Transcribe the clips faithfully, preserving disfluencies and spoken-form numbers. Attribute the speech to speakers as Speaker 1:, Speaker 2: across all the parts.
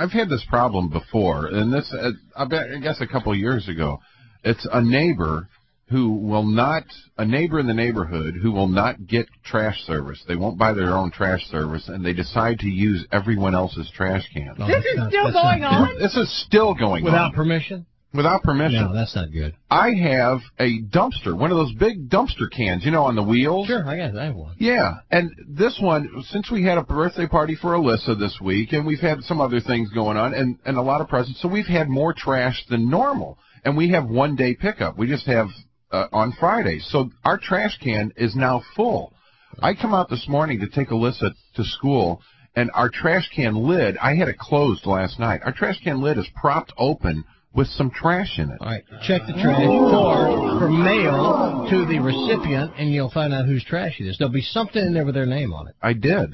Speaker 1: I've had this problem before, and this, uh, I, bet, I guess a couple of years ago. It's a neighbor who will not, a neighbor in the neighborhood who will not get trash service. They won't buy their own trash service, and they decide to use everyone else's trash can.
Speaker 2: Oh, this is not, still going
Speaker 1: not,
Speaker 2: on?
Speaker 1: This is still going
Speaker 3: Without
Speaker 1: on.
Speaker 3: Without permission?
Speaker 1: Without permission.
Speaker 3: No, that's not good.
Speaker 1: I have a dumpster, one of those big dumpster cans, you know, on the wheels.
Speaker 3: Sure, I guess I have one.
Speaker 1: Yeah, and this one, since we had a birthday party for Alyssa this week, and we've had some other things going on, and, and a lot of presents, so we've had more trash than normal. And we have one-day pickup. We just have uh, on Fridays. So our trash can is now full. I come out this morning to take Alyssa to school, and our trash can lid, I had it closed last night. Our trash can lid is propped open with some trash in it.
Speaker 3: All right, check the trash for, for mail to the recipient, and you'll find out whose trash it is. There'll be something in there with their name on it.
Speaker 1: I did.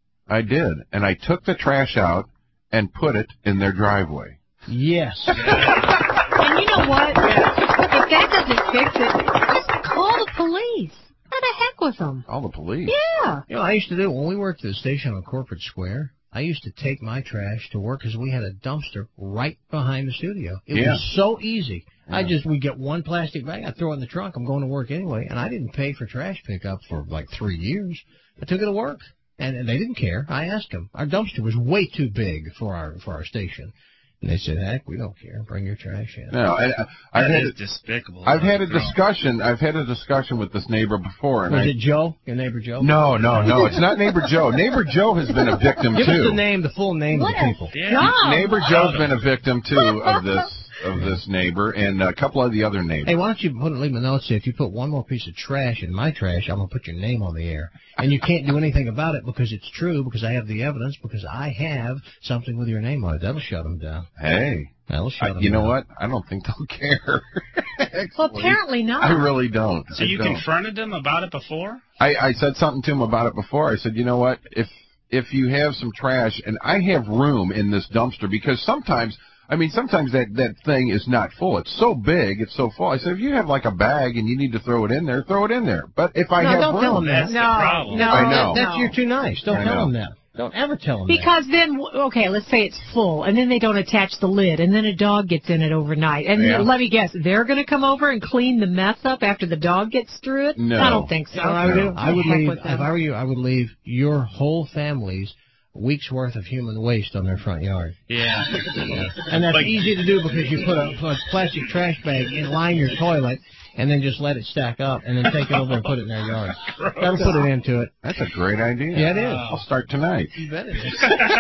Speaker 1: I did. And I took the trash out and put it in their driveway.
Speaker 3: Yes.
Speaker 2: And you know what? If that doesn't fix it, just call the police. What the heck with them?
Speaker 1: Call the police?
Speaker 2: Yeah.
Speaker 3: You know, I used to do, when we worked at the station on Corporate Square, I used to take my trash to work because we had a dumpster right behind the studio. It
Speaker 1: yeah.
Speaker 3: was so easy.
Speaker 1: Yeah.
Speaker 3: I just, we get one plastic bag, I throw it in the trunk, I'm going to work anyway, and I didn't pay for trash pickup for like three years. I took it to work, and, and they didn't care. I asked them. Our dumpster was way too big for our for our station. And they said, heck, we don't care. Bring your trash in.
Speaker 1: No, I, I, I've
Speaker 4: that
Speaker 1: had
Speaker 4: is
Speaker 1: a,
Speaker 4: despicable.
Speaker 1: I've had a
Speaker 4: girl.
Speaker 1: discussion. I've had a discussion with this neighbor before. And
Speaker 3: Was
Speaker 1: I,
Speaker 3: it Joe? Your neighbor Joe?
Speaker 1: No, no, no. It's not neighbor Joe. Neighbor Joe has been a victim
Speaker 3: Give
Speaker 1: too.
Speaker 3: Give us the name, the full name
Speaker 2: what
Speaker 3: of the people.
Speaker 4: Yeah.
Speaker 1: Neighbor Joe's been a victim too of this of this neighbor and a couple of the other neighbors.
Speaker 3: Hey, why don't you put leave a note say if you put one more piece of trash in my trash, I'm gonna put your name on the air, and you can't do anything about it because it's true because I have the evidence because I have something with your name on it. That'll shut them down.
Speaker 1: Hey.
Speaker 3: That'll shut
Speaker 1: I,
Speaker 3: them
Speaker 1: you know
Speaker 3: down.
Speaker 1: what? I don't think they'll care.
Speaker 2: Well, apparently not.
Speaker 1: I really don't.
Speaker 4: So
Speaker 1: I
Speaker 4: you
Speaker 1: don't.
Speaker 4: confronted them about it before?
Speaker 1: I, I said something to him about it before. I said, you know what? If if you have some trash, and I have room in this dumpster because sometimes, I mean, sometimes that, that thing is not full. It's so big, it's so full. I said, if you have like a bag and you need to throw it in there, throw it in there. But if I
Speaker 3: no,
Speaker 1: have
Speaker 3: don't
Speaker 1: room,
Speaker 3: tell them that.
Speaker 4: That's
Speaker 2: no,
Speaker 4: the problem.
Speaker 2: no,
Speaker 1: I know.
Speaker 3: That's
Speaker 2: no.
Speaker 3: you're too nice. Don't
Speaker 1: I
Speaker 3: tell
Speaker 1: know.
Speaker 3: them that. Don't ever tell them
Speaker 2: Because then, okay, let's say it's full, and then they don't attach the lid, and then a dog gets in it overnight. And
Speaker 1: Yeah.
Speaker 2: let me guess, they're going to come over and clean the mess up after the dog gets through it?
Speaker 1: No.
Speaker 2: I don't think so.
Speaker 3: that. I would,
Speaker 1: No.
Speaker 3: I would
Speaker 2: Heck
Speaker 3: leave,
Speaker 2: with them.
Speaker 3: if I were you, I would leave your whole family's week's worth of human waste on their front yard.
Speaker 4: Yeah.
Speaker 3: And that's
Speaker 4: Like-
Speaker 3: easy to do because you put a, a plastic trash bag in line your toilet and then just let it stack up and then take it over and put it in their yard. That'll put an end to it.
Speaker 1: That's a great idea.
Speaker 3: Yeah, it is.
Speaker 1: I'll start tonight.
Speaker 3: You bet it is.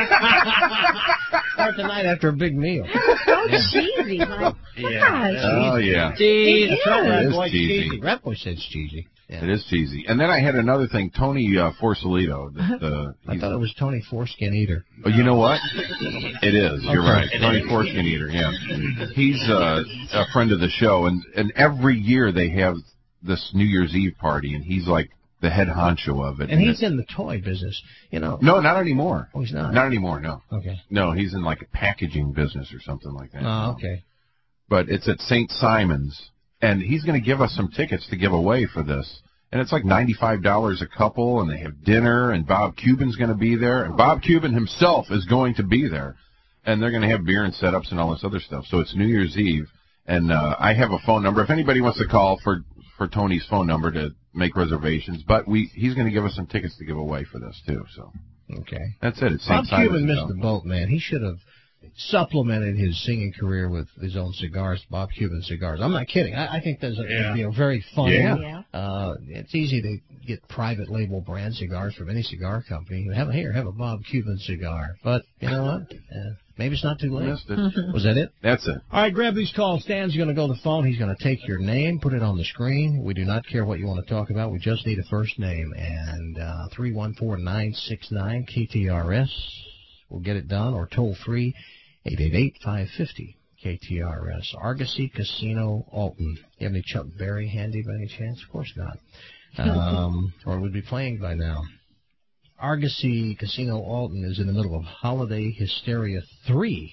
Speaker 3: Start tonight after a big meal.
Speaker 2: So cheesy. Like,
Speaker 4: Yeah.
Speaker 2: gosh.
Speaker 1: Oh, yeah.
Speaker 3: Cheesy.
Speaker 2: It
Speaker 3: That's right,
Speaker 2: is.
Speaker 3: Rat
Speaker 1: It is
Speaker 3: Boy,
Speaker 1: cheesy.
Speaker 3: cheesy. Rat Boy says cheesy. Yeah.
Speaker 1: It is cheesy. And then I had another thing, Tony uh, Forsalito. The, the,
Speaker 3: I thought it was Tony Foreskin Eater.
Speaker 1: Oh, you know what? It is. You're
Speaker 3: Okay.
Speaker 1: right. Tony Foreskin Eater, yeah. He's uh, a friend of the show, and, and every year they have this New Year's Eve party, and he's like the head honcho of it.
Speaker 3: And he's
Speaker 1: it,
Speaker 3: in the toy business, you know.
Speaker 1: No, not anymore.
Speaker 3: Oh, he's not?
Speaker 1: Not anymore, no.
Speaker 3: Okay.
Speaker 1: No, he's in like a packaging business or something like that.
Speaker 3: Oh, okay.
Speaker 1: But it's at Saint Simon's, and he's going to give us some tickets to give away for this. And it's like ninety-five dollars a couple, and they have dinner, and Bob Cuban's going to be there. And Bob Cuban himself is going to be there. And they're going to have beer and setups and all this other stuff. So it's New Year's Eve. And uh, I have a phone number. If anybody wants to call for, for Tony's phone number to make reservations. But we he's going to give us some tickets to give away for this, too. So
Speaker 3: Okay.
Speaker 1: that's it. It's
Speaker 3: Bob
Speaker 1: Saint
Speaker 3: Cuban
Speaker 1: Simon's,
Speaker 3: missed
Speaker 1: so.
Speaker 3: the boat, man. He should have supplemented his singing career with his own cigars, Bob Cuban cigars. I'm not kidding. I, I think that's a,
Speaker 4: Yeah.
Speaker 3: you know, very funny.
Speaker 1: Yeah.
Speaker 2: Yeah.
Speaker 3: Uh, it's easy to get private label brand cigars from any cigar company. You have here, have a Bob Cuban cigar. But you know what? Uh, maybe it's not too late.
Speaker 1: Missed it.
Speaker 3: Was that it?
Speaker 1: That's it.
Speaker 3: All right, grab these calls. Stan's going to go to the phone. He's going to take your name, put it on the screen. We do not care what you want to talk about. We just need a first name. And uh, three one four, nine six nine, K T R S. We'll get it done. Or toll free, eight eight eight, five five zero, K T R S. Argosy Casino Alton. You have any Chuck Berry handy by any chance? Of course not. Um, or would be playing by now. Argosy Casino Alton is in the middle of Holiday Hysteria three.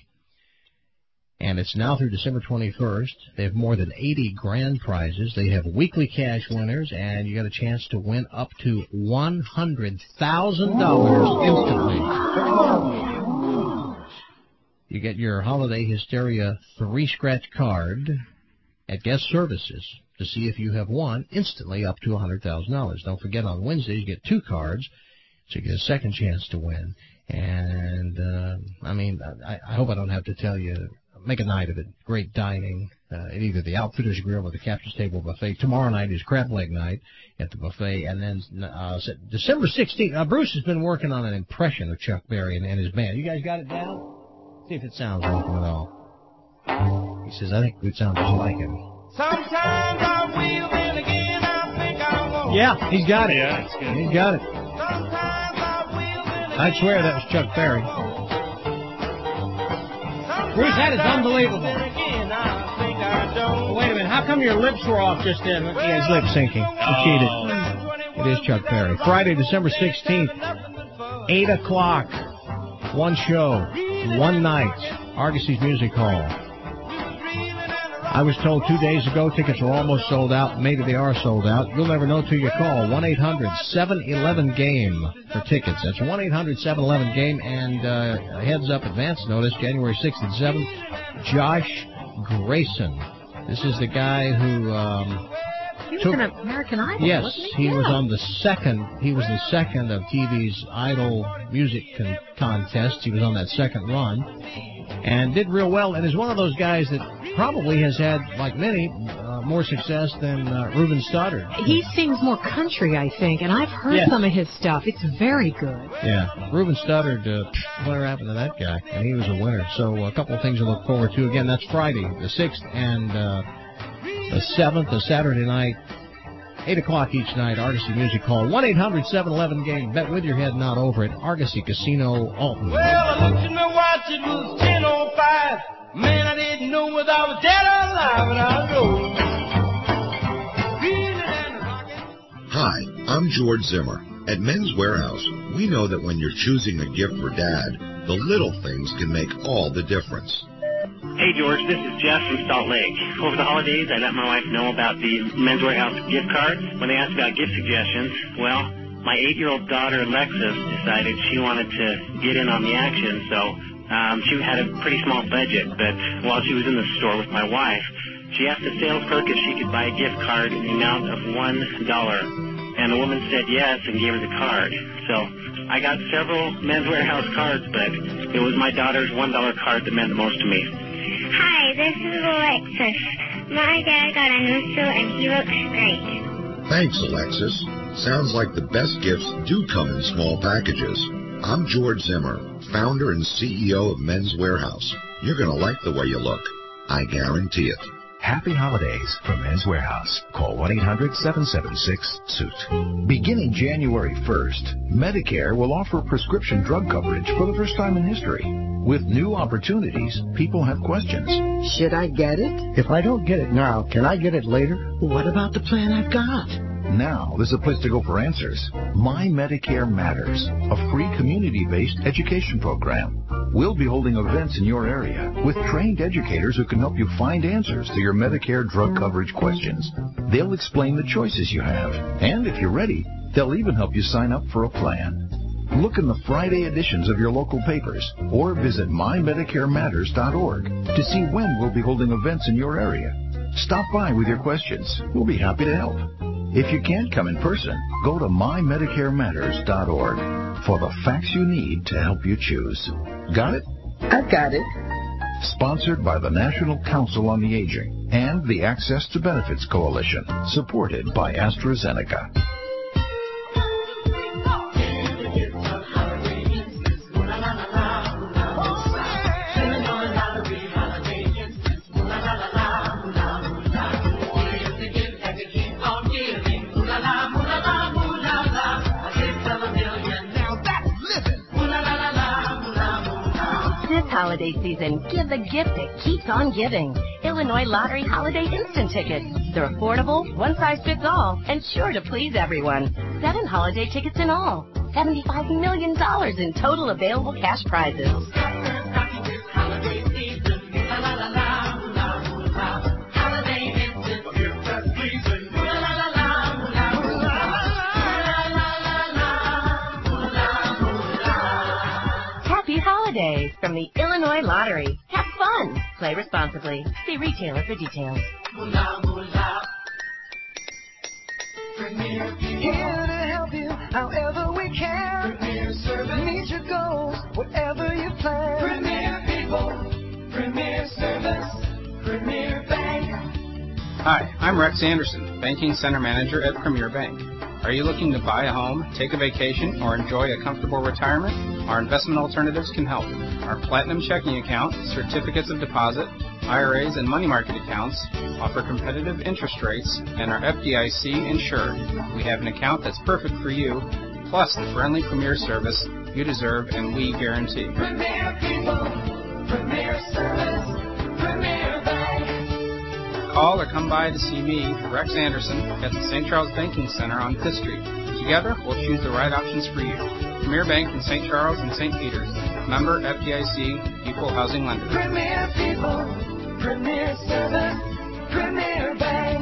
Speaker 3: And it's now through December twenty-first. They have more than eighty grand prizes. They have weekly cash winners, and you got a chance to win up to one hundred thousand dollars instantly. You get your Holiday Hysteria three scratch card at Guest Services to see if you have won instantly up to one hundred thousand dollars. Don't forget, on Wednesdays you get two cards, so you get a second chance to win. And, uh, I mean, I, I hope I don't have to tell you, make a night of it. Great dining uh, at either the Outfitters Grill or the Captain's Table Buffet. Tomorrow night is crab leg night at the buffet. And then uh, December sixteenth, uh, Bruce has been working on an impression of Chuck Berry and, and his band. You guys got it down? See if it sounds like him at all. He says, I think it sounds just like him.
Speaker 4: Sometimes I will, then again I think I won't.
Speaker 3: Yeah, he's got it.
Speaker 5: Yeah, it's good.
Speaker 3: He's got it.
Speaker 4: Sometimes I will, then again
Speaker 3: I swear that was Chuck Berry. Bruce, that is unbelievable.
Speaker 4: then again I think I don't.
Speaker 3: Wait a minute, how come your lips were off just then? Yeah, his lip syncing. He cheated. It is Chuck Berry. Friday, December sixteenth, eight o'clock. One show, one night, Argosy's Music Hall. I was told two days ago tickets were almost sold out. Maybe they are sold out. You'll never know till you call. one eight hundred seven eleven game for tickets. That's one eight hundred seven eleven game. And uh, heads up, advance notice, January sixth and seventh, Josh Grayson. This is the guy who... Um,
Speaker 2: He was
Speaker 3: took,
Speaker 2: an American Idol,
Speaker 3: yes,
Speaker 2: wasn't he?
Speaker 3: he
Speaker 2: Yeah.
Speaker 3: was on the second. He was the second of T V's Idol music con- contest. He was on that second run and did real well. And is one of those guys that probably has had, like many, uh, more success than uh, Reuben Stoddard.
Speaker 2: He sings more country, I think, and I've heard
Speaker 3: Yes.
Speaker 2: some of his stuff. It's very good.
Speaker 3: Yeah, Reuben Stoddard, uh, whatever happened to that guy? And he was a winner. So a couple of things to look forward to. Again, that's Friday, the sixth, and uh, the seventh, a Saturday night, eight o'clock each night, Argosy Music Hall. one eight hundred seven eleven game. Bet with your head not over at Argosy Casino, Alton.
Speaker 4: Well, I looked at my watch, it was ten oh five. Man, I didn't know whether I was dead or alive, and I know. Reeling and rocking.
Speaker 6: Hi, I'm George Zimmer. At Men's Warehouse, we know that when you're choosing a gift for Dad, the little things can make all the difference.
Speaker 7: Hey, George, this is Jeff from Salt Lake. Over the holidays, I let my wife know about the Men's Warehouse gift cards. When they asked about gift suggestions, well, my eight-year-old daughter, Alexis, decided she wanted to get in on the action, so um, she had a pretty small budget. But while she was in the store with my wife, she asked the sales clerk if she could buy a gift card in the amount of one dollar. And the woman said yes and gave her the card. So I got several Men's Warehouse cards, but it was my daughter's one dollar card that meant the most to me.
Speaker 8: Hi, this is Alexis. My dad got a new suit and he looks great.
Speaker 6: Thanks, Alexis. Sounds like the best gifts do come in small packages. I'm George Zimmer, founder and C E O of Men's Warehouse. You're going to like the way you look. I guarantee it.
Speaker 9: Happy holidays from Men's Warehouse. Call one eight hundred seven seven six suit. Beginning January first, Medicare will offer prescription drug coverage for the first time in history. With new opportunities, people have questions.
Speaker 10: Should I get it? If I don't get it now, can I get it later? What about the plan I've got?
Speaker 9: Now, there's a place to go for answers. My Medicare Matters, a free community-based education program. We'll be holding events in your area with trained educators who can help you find answers to your Medicare drug coverage questions. They'll explain the choices you have. And if you're ready, they'll even help you sign up for a plan. Look in the Friday editions of your local papers or visit my medicare matters dot org to see when we'll be holding events in your area. Stop by with your questions. We'll be happy to help. If you can't come in person, go to my medicare matters dot org for the facts you need to help you choose. Got it?
Speaker 10: I've got it.
Speaker 9: Sponsored by the National Council on the Aging and the Access to Benefits Coalition, supported by AstraZeneca.
Speaker 11: Holiday season, give the gift that keeps on giving. Illinois Lottery Holiday Instant Tickets. They're affordable, one size fits all, and sure to please everyone. Seven holiday tickets in all. seventy-five million dollars in total available cash prizes. Happy holidays from the Illinois Illinois Lottery. Have fun. Play responsibly. See retailer for details.
Speaker 5: Here to help you however we can. Premier Service. Meet your goals, whatever you plan. Premier People, Premier Service, Premier Bank.
Speaker 12: Hi, I'm Rex Anderson, Banking Center Manager at Premier Bank. Are you looking to buy a home, take a vacation, or enjoy a comfortable retirement? Our investment alternatives can help. Our Platinum Checking Account, Certificates of Deposit, I R As, and money market accounts offer competitive interest rates and are F D I C insured. We have an account that's perfect for you, plus the friendly Premier service you deserve and we guarantee.
Speaker 5: Premier People, Premier Service, Premier Bank.
Speaker 12: Call or come by to see me, Rex Anderson, at the Saint Charles Banking Center on Fifth Street. Together, we'll choose the right options for you. Premier Bank in Saint Charles and Saint Peter's. Member F D I C, Equal Housing Lender.
Speaker 5: Premier People, Premier Service, Premier Bank.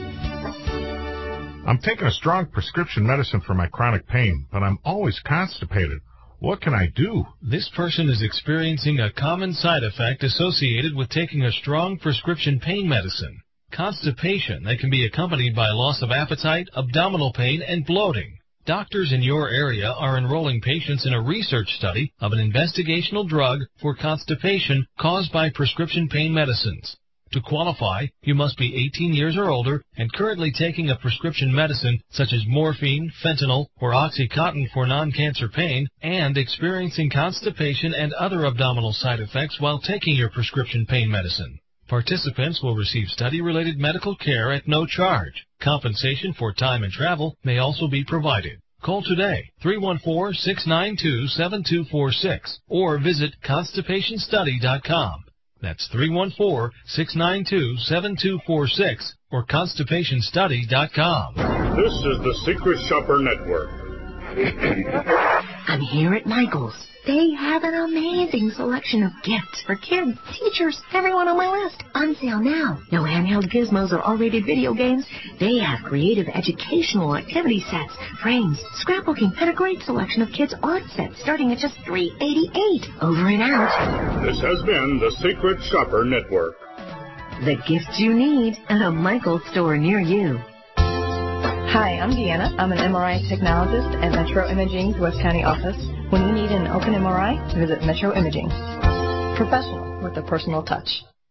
Speaker 13: I'm taking a strong prescription medicine for my chronic pain, but I'm always constipated. What can I do?
Speaker 14: This person is experiencing a common side effect associated with taking a strong prescription pain medicine. Constipation that can be accompanied by loss of appetite, abdominal pain, and bloating. Doctors in your area are enrolling patients in a research study of an investigational drug for constipation caused by prescription pain medicines. To qualify, you must be eighteen years or older and currently taking a prescription medicine such as morphine, fentanyl, or OxyContin for non-cancer pain, and experiencing constipation and other abdominal side effects while taking your prescription pain medicine. Participants will receive study-related medical care at no charge. Compensation for time and travel may also be provided. Call today, three one four, six nine two, seven two four six, or visit constipation study dot com. That's three one four, six nine two, seven two four six or constipation study dot com.
Speaker 15: This is the Secret Shopper Network.
Speaker 16: I'm here at Michael's. They have an amazing selection of gifts for kids, teachers, everyone on my list. On sale now. No handheld gizmos or R-rated video games. They have creative educational activity sets, frames, scrapbooking, and a great selection of kids' art sets starting at just three dollars and eighty-eight cents. Over and out.
Speaker 15: This has been the Secret Shopper Network.
Speaker 16: The gifts you need at a Michael's store near you.
Speaker 17: Hi, I'm Deanna. I'm an M R I technologist at Metro Imaging's West County office. When you need an open M R I, visit Metro Imaging. Professional with a personal touch.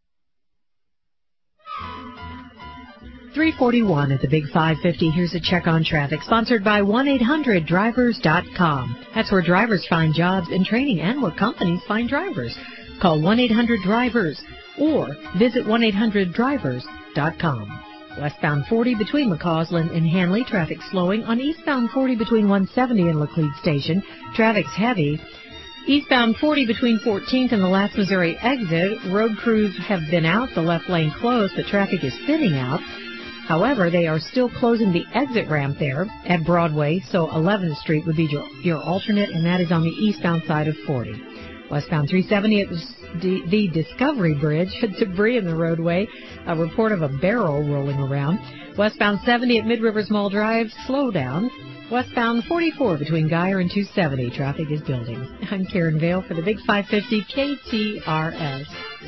Speaker 2: three forty-one at the Big five fifty. Here's a check on traffic, sponsored by one eight hundred drivers dot com. That's where drivers find jobs and training and where companies find drivers. Call one eight hundred drivers or visit one eight hundred drivers dot com. Westbound forty between McCausland and Hanley, traffic slowing. On eastbound forty between one seventy and Laclede Station, traffic's heavy. Eastbound forty between fourteenth and the last Missouri exit, road crews have been out, the left lane closed, but traffic is thinning out. However, they are still closing the exit ramp there at Broadway, so eleventh Street would be your, your alternate, and that is on the eastbound side of forty. Westbound three seventy at the Discovery Bridge, debris in the roadway, a report of a barrel rolling around. Westbound seventy at Mid-Rivers Mall Drive, slow down. Westbound forty-four between Geyer and two seventy, traffic is building. I'm Karen Vale for the Big five fifty K T R S.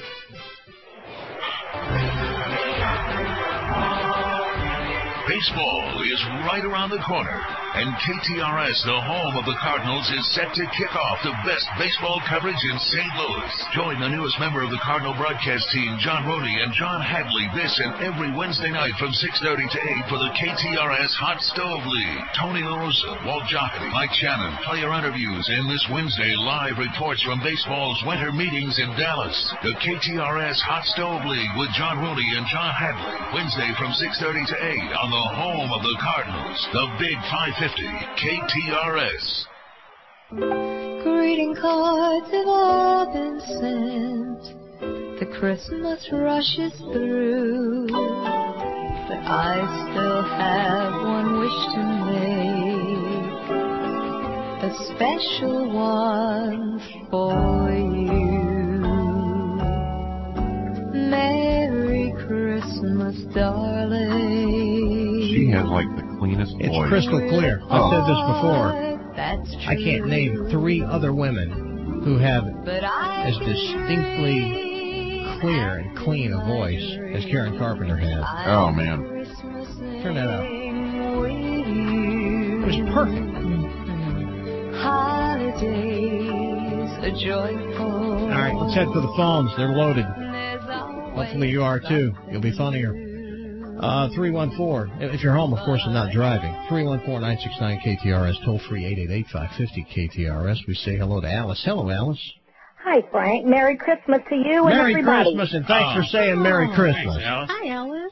Speaker 18: Baseball is right around the corner, and K T R S, the home of the Cardinals, is set to kick off the best baseball coverage in Saint Louis. Join the newest member of the Cardinal broadcast team, John Rody and John Hadley, this and every Wednesday night from six thirty to eight for the K T R S Hot Stove League. Tony La Russa, Walt Jocketty, Mike Shannon, player interviews, and this Wednesday, live reports from baseball's winter meetings in Dallas. The K T R S Hot Stove League with John Rody and John Hadley, Wednesday from six thirty to eight on the home of the Cardinals, the Big five fifty, K T R S.
Speaker 5: Greeting cards have all been sent. The Christmas rush is through. But I still have one wish to make. A special one for you. Merry Christmas, darling.
Speaker 1: She has like the cleanest voice.
Speaker 3: It's crystal clear. I've
Speaker 1: Oh.
Speaker 3: said this before.
Speaker 5: That's true.
Speaker 3: I can't name three other women who have
Speaker 5: But I
Speaker 3: as distinctly clear and clean a voice as Karen Carpenter had.
Speaker 1: Oh, man.
Speaker 3: Turn that up. It was perfect.
Speaker 5: Holidays are joyful.
Speaker 3: All right, let's head for the phones. They're loaded. Hopefully you are, too. You'll be funnier. Uh, three one four, if you're home, of course, and not driving, three one four, nine six nine, K T R S, toll free eight eight eight, five five zero, K T R S. We say hello to Alice. Hello, Alice.
Speaker 19: Hi, Frank. Merry Christmas to you and
Speaker 3: Merry
Speaker 19: everybody.
Speaker 3: Christmas, and thanks for saying Merry Christmas.
Speaker 19: Hi, Alice.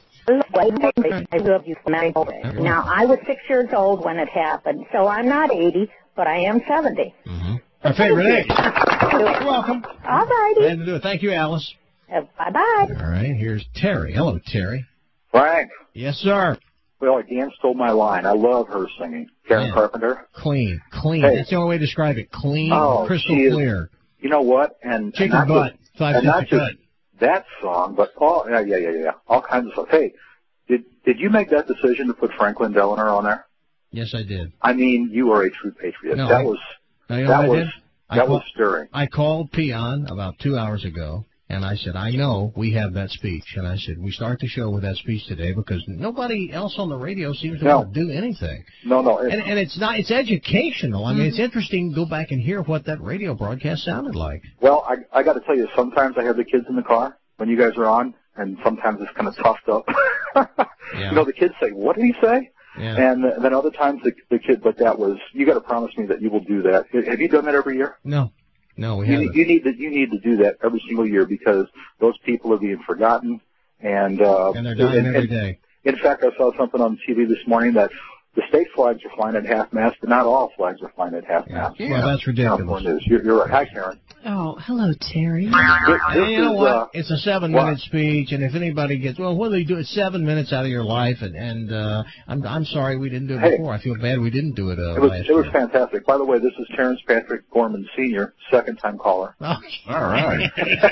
Speaker 19: I love you. Now, I was six years old when it happened, so I'm not eighty, but I am seventy.
Speaker 3: Mm-hmm. Our favorite age. You're welcome.
Speaker 19: All righty.
Speaker 3: Glad to do it. Thank you, Alice.
Speaker 19: Uh, bye-bye.
Speaker 3: All right, here's Terry. Hello, Terry.
Speaker 20: Frank.
Speaker 3: Yes, sir.
Speaker 20: Well, Dan stole my line. I love her singing. Karen
Speaker 3: Man.
Speaker 20: Carpenter.
Speaker 3: Clean, clean.
Speaker 20: Hey.
Speaker 3: That's the only way to describe it. Clean,
Speaker 20: Oh,
Speaker 3: crystal
Speaker 20: she is-
Speaker 3: clear.
Speaker 20: You know what? And
Speaker 3: Chicken
Speaker 20: and not
Speaker 3: butt.
Speaker 20: Just,
Speaker 3: Five
Speaker 20: and not
Speaker 3: fifty
Speaker 20: just that song, but all yeah, yeah, yeah, yeah, all kinds of stuff. Hey, did did you make that decision to put Franklin Delano on there?
Speaker 3: Yes, I did.
Speaker 20: I mean, you are a true patriot.
Speaker 3: No,
Speaker 20: that
Speaker 3: I-
Speaker 20: was
Speaker 3: No, you know
Speaker 20: that
Speaker 3: what I
Speaker 20: was
Speaker 3: did? I
Speaker 20: that
Speaker 3: call-
Speaker 20: was stirring.
Speaker 3: I called Peon about two hours ago, and I said, I know we have that speech. And I said, we start the show with that speech today because nobody else on the radio seems to
Speaker 20: No.
Speaker 3: want to do anything.
Speaker 20: No, no. It,
Speaker 3: And, and it's not, it's educational. I mean, it's interesting to go back and hear what that radio broadcast sounded like.
Speaker 20: well, I I got to tell you, sometimes I have the kids in the car when you guys are on, and sometimes it's kind of toughed up.
Speaker 3: Yeah.
Speaker 20: You know, the kids say, "What did he say?"
Speaker 3: Yeah.
Speaker 20: And then other times the the kid, but that was you got to promise me that you will do that. Have you done that every year?
Speaker 3: No. No, we
Speaker 20: You
Speaker 3: haven't.
Speaker 20: need, you need to you need to do that every single year because those people are being forgotten, and uh,
Speaker 3: And they're dying
Speaker 20: and-
Speaker 3: every
Speaker 20: and-
Speaker 3: day.
Speaker 20: In fact, I saw something on T V this morning that the state flags are flying at half mast, but not all flags are flying at half mast.
Speaker 3: Well, that's ridiculous.
Speaker 20: California is. You're, you're right. Hi, Karen.
Speaker 2: Oh, hello, Terry.
Speaker 20: This, this
Speaker 3: And you know
Speaker 20: is,
Speaker 3: what?
Speaker 20: uh,
Speaker 3: It's a seven-minute speech, and if anybody gets, well, what do they do? It's seven minutes out of your life, and, and uh, I'm I'm sorry we didn't do it
Speaker 20: Hey.
Speaker 3: before. I feel bad we didn't do it uh,
Speaker 20: It was
Speaker 3: last
Speaker 20: it was
Speaker 3: year.
Speaker 20: fantastic. By the way, this is Terrence Patrick Gorman Senior, second time caller.
Speaker 3: Oh.
Speaker 1: All right.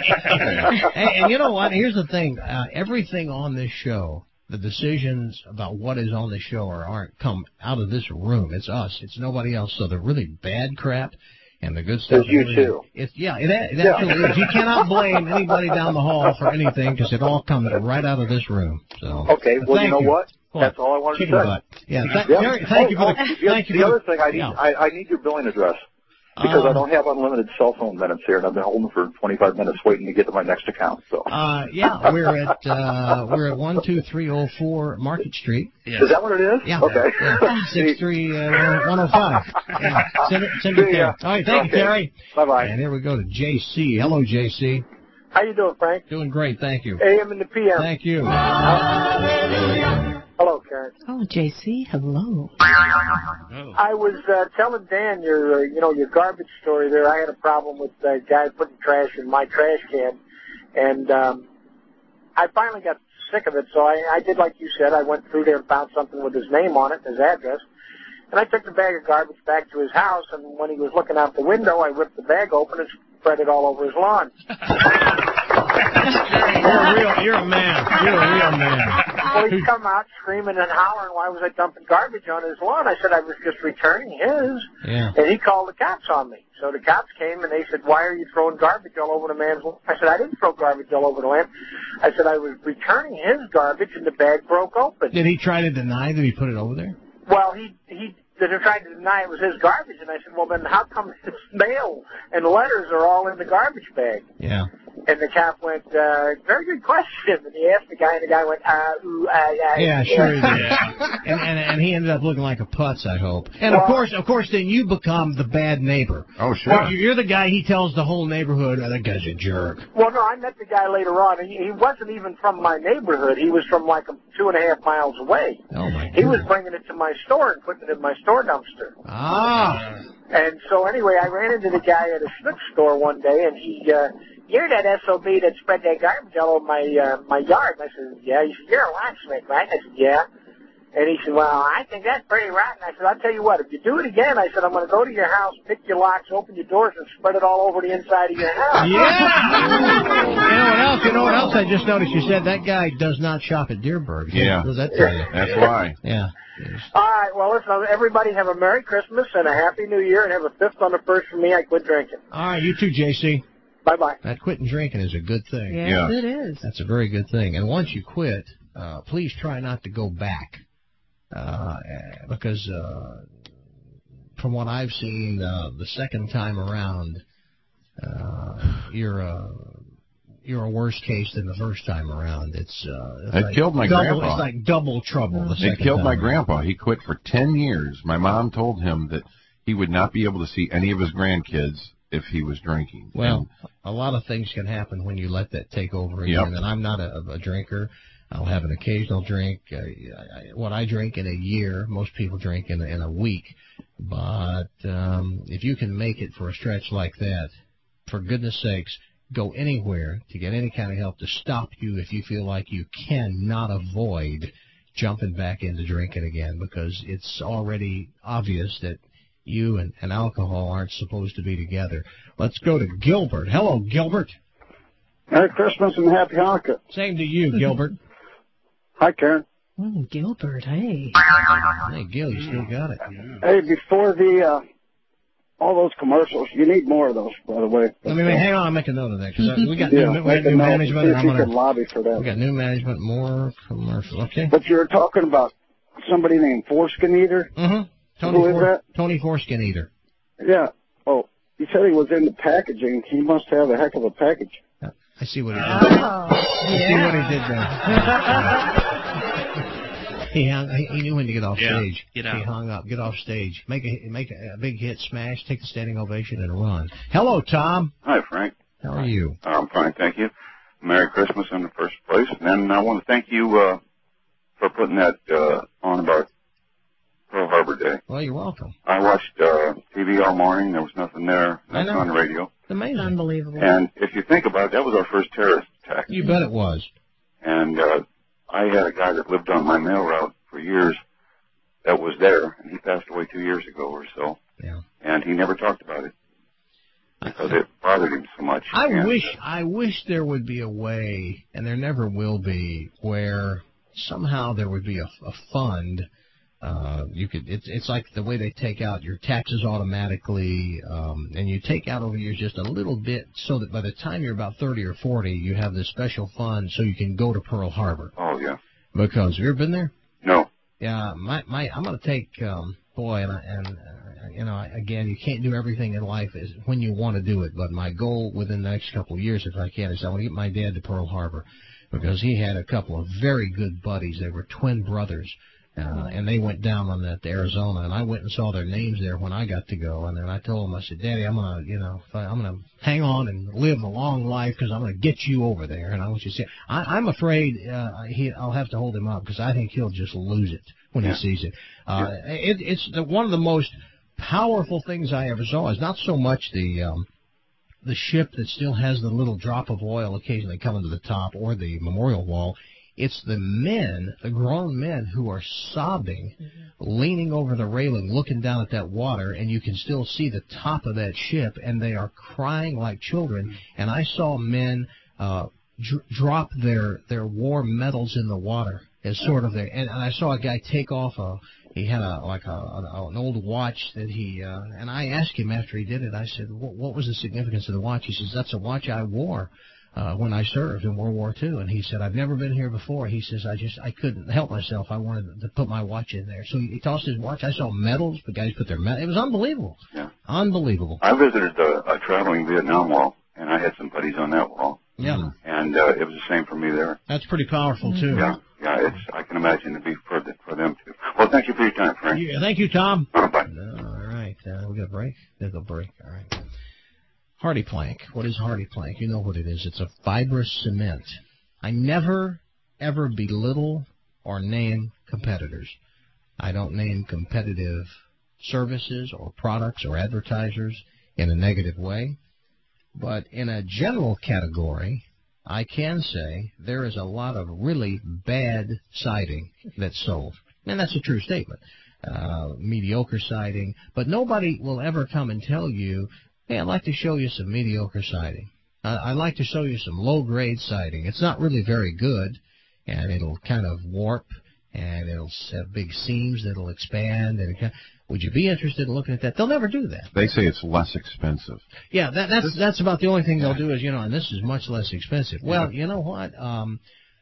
Speaker 3: and, and you know what? Here's the thing. Uh, everything on this show, the decisions about what is on the show are, aren't come out of this room. It's us. It's nobody else. So the really bad crap and the good stuff.
Speaker 20: It's you,
Speaker 3: everything-
Speaker 20: too.
Speaker 3: It's, yeah, it, it
Speaker 20: Yeah.
Speaker 3: actually is. You cannot blame anybody down the hall for anything because it all comes right out of this room. So
Speaker 20: Okay, well,
Speaker 3: thank
Speaker 20: you know what?
Speaker 3: What?
Speaker 20: That's all I wanted
Speaker 3: Chicken
Speaker 20: to say.
Speaker 3: butt. Yeah, th-
Speaker 20: Yeah.
Speaker 3: Terry, thank you for
Speaker 20: Oh,
Speaker 3: the,
Speaker 20: oh, the,
Speaker 3: thank you
Speaker 20: the
Speaker 3: for
Speaker 20: other
Speaker 3: the,
Speaker 20: thing, I need
Speaker 3: yeah.
Speaker 20: I, I need your billing address because
Speaker 3: Uh,
Speaker 20: I don't have unlimited cell phone minutes here, and I've been holding for twenty-five minutes waiting to get to my next account. So
Speaker 3: Uh, yeah, we're at uh, we're at one two three zero four Market Street.
Speaker 20: is that what it is?
Speaker 3: Yeah.
Speaker 20: Okay.
Speaker 3: Yeah. Six three uh, one zero five. Yeah. Send it, send it
Speaker 20: See
Speaker 3: there.
Speaker 20: ya.
Speaker 3: All right, thank
Speaker 20: Okay.
Speaker 3: you, Terry.
Speaker 20: Bye bye.
Speaker 3: And here we go to J C. Hello, J C.
Speaker 21: How you doing, Frank?
Speaker 3: Doing great, thank you.
Speaker 21: A M and the P M.
Speaker 3: Thank you.
Speaker 21: Hello, Karen.
Speaker 2: Oh, J C, hello.
Speaker 21: I was uh, telling Dan your, uh, you know, your garbage story there. I had a problem with a guy putting trash in my trash can, and um, I finally got sick of it. So I, I did like you said. I went through there and found something with his name on it, his address, and I took the bag of garbage back to his house. And when he was looking out the window, I ripped the bag open and spread it all over his lawn.
Speaker 3: You're a real, you're a man. You're a real man.
Speaker 21: Well, he'd come out screaming and hollering, why was I dumping garbage on his lawn? I said I was just returning his.
Speaker 3: Yeah.
Speaker 21: And he called the cops on me. So the cops came and they said, why are you throwing garbage all over the man's lawn? I said, I didn't throw garbage all over the land. I said, I was returning his garbage and the bag broke open.
Speaker 3: Did he try to deny that he put it over there?
Speaker 21: Well, he, he, they tried to deny it was his garbage. And I said, well, then how come his mail and letters are all in the garbage bag?
Speaker 3: Yeah.
Speaker 21: And the cop went, uh, very good question. And he asked the guy, and the guy went, uh, ooh, uh, uh.
Speaker 3: Yeah, sure he did. And, and and he ended up looking like a putz, I hope. And of
Speaker 21: Well-
Speaker 3: course, of course, then you become the bad neighbor.
Speaker 1: Oh, sure.
Speaker 3: Well, you're the guy he tells the whole neighborhood, oh, that guy's a jerk.
Speaker 21: Well, no, I met the guy later on, and he, he wasn't even from my neighborhood. He was from like a two and a half miles away.
Speaker 3: Oh, my
Speaker 21: He was
Speaker 3: goodness.
Speaker 21: bringing it to my store and putting it in my store dumpster.
Speaker 3: Ah.
Speaker 21: And so anyway, I ran into the guy at a Schnucks store one day, and he, uh, you're that S O B that spread that garbage all over my, uh, my yard. And I said, yeah. He said, you're a locksmith, right? I said, yeah. And he said, well, I think that's pretty rotten. I said, I'll tell you what, if you do it again, I said, I'm going to go to your house, pick your locks, open your doors, and spread it all over the inside of your house.
Speaker 3: Yeah. You know what else? You know what else? I just noticed you said that guy does not shop at Deerberg.
Speaker 1: Yeah.
Speaker 3: What does that tell you?
Speaker 1: That's why.
Speaker 3: Yeah.
Speaker 21: All right, well, listen, everybody have a Merry Christmas and a Happy New Year, and have a fifth on the first for me. I quit drinking.
Speaker 3: All right, you too, J C.
Speaker 21: Bye-bye.
Speaker 3: That quitting drinking is a good thing.
Speaker 2: Yes, yeah. It is.
Speaker 3: That's a very good thing. And once you quit, uh, please try not to go back. Uh, because uh, from what I've seen, uh, the second time around, uh, you're uh, you're a worse case than the first time around. It's, uh, it's
Speaker 1: it
Speaker 3: like
Speaker 1: killed my
Speaker 3: double,
Speaker 1: grandpa.
Speaker 3: It's like double trouble. The
Speaker 1: it killed
Speaker 3: time
Speaker 1: my
Speaker 3: around.
Speaker 1: grandpa. He quit for ten years. My mom told him that he would not be able to see any of his grandkids if he was drinking.
Speaker 3: Well, and a lot of things can happen when you let that take over again.
Speaker 1: Yep.
Speaker 3: And I'm not a, a drinker. I'll have an occasional drink. Uh, I, what I drink in a year, most people drink in a, in a week. But um, if you can make it for a stretch like that, for goodness sakes, go anywhere to get any kind of help to stop you if you feel like you cannot avoid jumping back into drinking again, because it's already obvious that you and, and alcohol aren't supposed to be together. Let's go to Gilbert. Hello, Gilbert.
Speaker 4: Merry Christmas and Happy Hanukkah.
Speaker 3: Same to you, Gilbert.
Speaker 4: Hi, Karen.
Speaker 2: Oh, Gilbert, hey.
Speaker 3: Hey, Gil, you still got it.
Speaker 4: Hey, before the, uh, all those commercials, you need more of those, by the way.
Speaker 3: Let me hang on, I'll make a note of that, because we got
Speaker 4: yeah,
Speaker 3: new, we got new management.
Speaker 4: See if
Speaker 3: I'm
Speaker 4: you
Speaker 3: gonna,
Speaker 4: can lobby for that.
Speaker 3: we got new management, more commercials, okay?
Speaker 4: But you were talking about somebody named Foreskin Eater.
Speaker 3: Mm-hmm. Tony
Speaker 4: Who is
Speaker 3: For-
Speaker 4: that?
Speaker 3: Tony Foreskin Eater.
Speaker 4: Yeah. Oh, he said he was into packaging. He must have a heck of a package.
Speaker 3: I see what he did.
Speaker 4: Oh,
Speaker 3: I see what he did there. he, hung, he, he knew when to get off
Speaker 22: Yeah,
Speaker 3: stage.
Speaker 22: get out.
Speaker 3: He hung up, get off stage, make a make a, a big hit, smash, take the standing ovation, and run. Hello, Tom.
Speaker 23: Hi, Frank.
Speaker 3: How are you?
Speaker 23: I'm fine, thank you. Merry Christmas in the first place. And then I want to thank you uh, for putting that uh, on about Pearl Harbor Day.
Speaker 3: Well, you're welcome.
Speaker 23: I watched uh, T V all morning. There was nothing there.
Speaker 3: I
Speaker 23: Nothing
Speaker 3: know.
Speaker 23: on the radio.
Speaker 3: Amazing.
Speaker 2: Unbelievable.
Speaker 23: And if you think about it, that was our first terrorist attack.
Speaker 3: You bet it was.
Speaker 23: And uh, I had a guy that lived on my mail route for years that was there, and he passed away two years ago or so.
Speaker 3: Yeah.
Speaker 23: And he never talked about it because it bothered him so much.
Speaker 3: I
Speaker 23: and,
Speaker 3: wish I wish there would be a way, and there never will be, where somehow there would be a, a fund. Uh, you could. It's it's like the way they take out your taxes automatically, um, and you take out over years just a little bit, so that by the time you're about thirty or forty, you have this special fund, so you can go to Pearl Harbor.
Speaker 23: Oh yeah.
Speaker 3: Because have you ever been there?
Speaker 23: No.
Speaker 3: Yeah, my my I'm gonna take um, boy, and I, and uh, you know, again, you can't do everything in life is when you want to do it, but my goal within the next couple of years, if I can, is I want to get my dad to Pearl Harbor, because he had a couple of very good buddies. They were twin brothers. Uh, and they went down on that to Arizona, and I went and saw their names there when I got to go. And then I told them, I said, Daddy, I'm gonna, you know, I'm gonna hang on and live a long life because I'm gonna get you over there. And I want you to see. I, I'm afraid uh, he, I'll have to hold him up because I think he'll just lose it when
Speaker 23: yeah.
Speaker 3: he sees it. Uh, yeah. it it's the, one of the most powerful things I ever saw. Is not so much the um, the ship that still has the little drop of oil occasionally coming to the top, or the memorial wall. It's the men, the grown men, who are sobbing, mm-hmm. leaning over the railing, looking down at that water, and you can still see the top of that ship, and they are crying like children. Mm-hmm. And I saw men uh, dr- drop their, their war medals in the water as sort of their. And, and I saw a guy take off a. He had a like a, a an old watch that he. Uh, and I asked him after he did it. I said, "What, what was the significance of the watch?" He says, "That's a watch I wore Uh, when I served in World War Two." And he said, "I've never been here before." He says, I just, I couldn't help myself. I wanted to put my watch in there. So he, he tossed his watch. I saw medals. The guys put their medals. It was unbelievable.
Speaker 23: Yeah.
Speaker 3: Unbelievable.
Speaker 23: I visited a, a traveling Vietnam wall, and I had some buddies on that wall.
Speaker 3: Yeah.
Speaker 23: And uh, it was the same for me there.
Speaker 3: That's pretty powerful, too.
Speaker 23: Yeah. Yeah, it's, I can imagine it'd be for, the, for them, too. Well, thank you for your time, Frank.
Speaker 3: Yeah, thank you, Tom.
Speaker 23: Uh, bye.
Speaker 3: All right. Uh, we got a break? There's a break. All right. Hardy plank. What is hardy plank? You know what it is. It's a fibrous cement. I never, ever belittle or name competitors. I don't name competitive services or products or advertisers in a negative way. But in a general category, I can say there is a lot of really bad siding that's sold. And that's a true statement. Uh, mediocre siding. But nobody will ever come and tell you, hey, I'd like to show you some mediocre siding. Uh, I'd like to show you some low-grade siding. It's not really very good, and it'll kind of warp, and it'll have big seams that'll expand. And it, would you be interested in looking at that? They'll never do that.
Speaker 1: They say it's less expensive.
Speaker 3: Yeah, that, that's that's about the only thing they'll do is, you know, and this is much less expensive. Well, you know what? Um,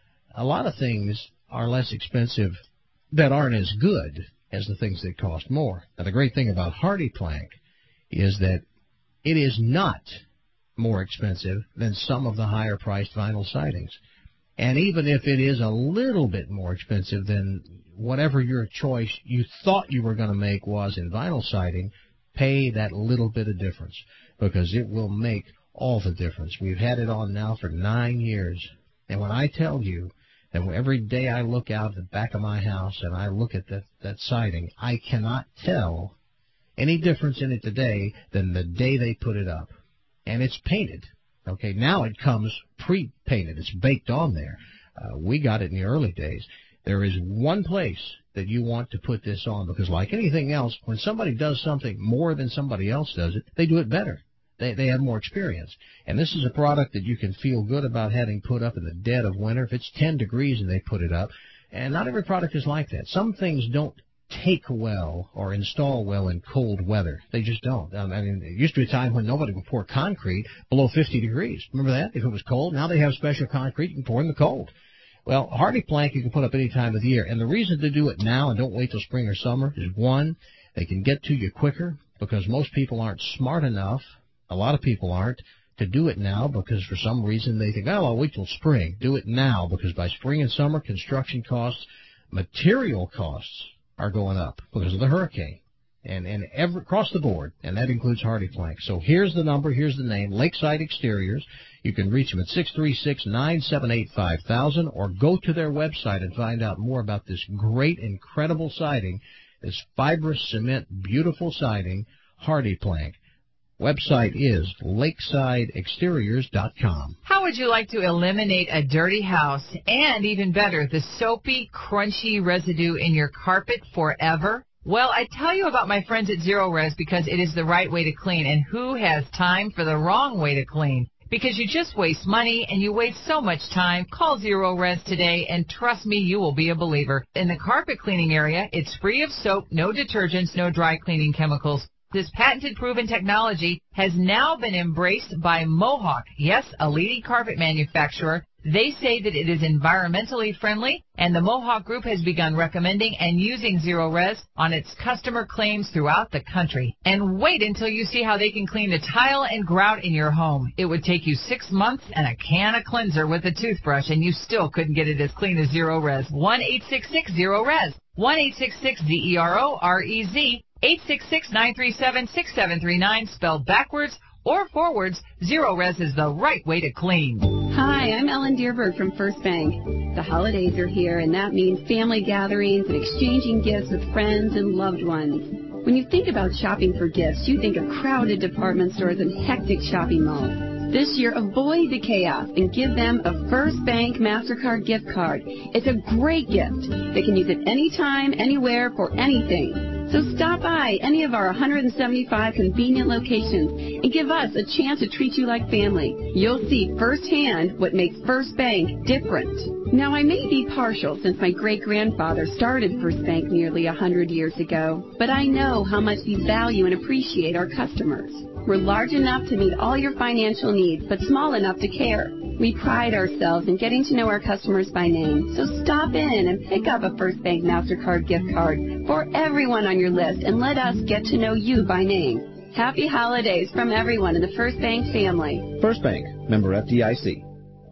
Speaker 3: a lot of things are less expensive that aren't as good as the things that cost more. Now, the great thing about Hardy Plank is that it is not more expensive than some of the higher-priced vinyl sidings. And even if it is a little bit more expensive than whatever your choice you thought you were going to make was in vinyl siding, pay that little bit of difference because it will make all the difference. We've had it on now for nine years. And when I tell you that every day I look out the back of my house and I look at that, that siding, I cannot tell any difference in it today than the day they put it up. And it's painted. Okay, now it comes pre-painted. It's baked on there. Uh, we got it in the early days. There is one place that you want to put this on because like anything else, when somebody does something more than somebody else does it, they do it better. They they have more experience. And this is a product that you can feel good about having put up in the dead of winter. If it's ten degrees and they put it up, and not every product is like that. Some things don't take well or install well in cold weather. They just don't. Um, I mean, it used to be a time when nobody would pour concrete below fifty degrees. Remember that? If it was cold, now they have special concrete you can pour in the cold. Well, Hardy Plank you can put up any time of the year. And the reason to do it now and don't wait till spring or summer is, one, they can get to you quicker because most people aren't smart enough, a lot of people aren't, to do it now because for some reason they think, oh, I'll wait till spring. Do it now because by spring and summer, construction costs, material costs are going up because of the hurricane and, and every, across the board, and that includes Hardy Plank. So here's the number, here's the name, Lakeside Exteriors. You can reach them at six three six, nine seven eight, five thousand or go to their website and find out more about this great, incredible siding, this fibrous cement, beautiful siding, Hardy Plank. Website is lakeside exteriors dot com.
Speaker 7: How would you like to eliminate a dirty house and, even better, the soapy, crunchy residue in your carpet forever? Well, I tell you about my friends at Zero Res because it is the right way to clean, and who has time for the wrong way to clean? Because you just waste money and you waste so much time. Call Zero Res today, and trust me, you will be a believer. In the carpet cleaning area, it's free of soap, no detergents, no dry cleaning chemicals. This patented proven technology has now been embraced by Mohawk, yes, a leading carpet manufacturer. They say that it is environmentally friendly, and the Mohawk Group has begun recommending and using Zero Res on its customer claims throughout the country. And wait until you see how they can clean the tile and grout in your home. It would take you six months and a can of cleanser with a toothbrush, and you still couldn't get it as clean as Zero Res. one eight six six zero res. one eight six six Z E R O R E Z. eight six six, nine three seven, six seven three nine, spelled backwards or forwards. Zero Res is the right way to clean.
Speaker 8: Hi, I'm Ellen Dearberg from First Bank. The holidays are here, and that means family gatherings and exchanging gifts with friends and loved ones. When you think about shopping for gifts, you think of crowded department stores and hectic shopping malls. This year, avoid the chaos and give them a First Bank MasterCard gift card. It's a great gift. They can use it anytime, anywhere, for anything. So stop by any of our one hundred seventy-five convenient locations and give us a chance to treat you like family. You'll see firsthand what makes First Bank different. Now, I may be partial since my great-grandfather started First Bank nearly one hundred years ago, but I know how much we value and appreciate our customers. We're large enough to meet all your financial needs, but small enough to care. We pride ourselves in getting to know our customers by name, so stop in and pick up a First Bank MasterCard gift card for everyone on your list and let us get to know you by name. Happy holidays from everyone in the First Bank family.
Speaker 22: First Bank, member F D I C.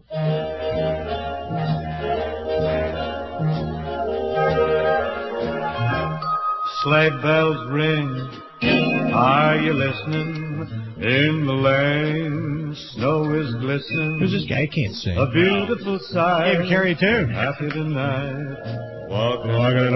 Speaker 24: Sleigh bells ring, are you listening? In the lane, snow is glistening.
Speaker 3: Who's this guy? I can't sing.
Speaker 24: A beautiful sight.
Speaker 3: Hey, carry a tune.
Speaker 24: Happy tonight. Walking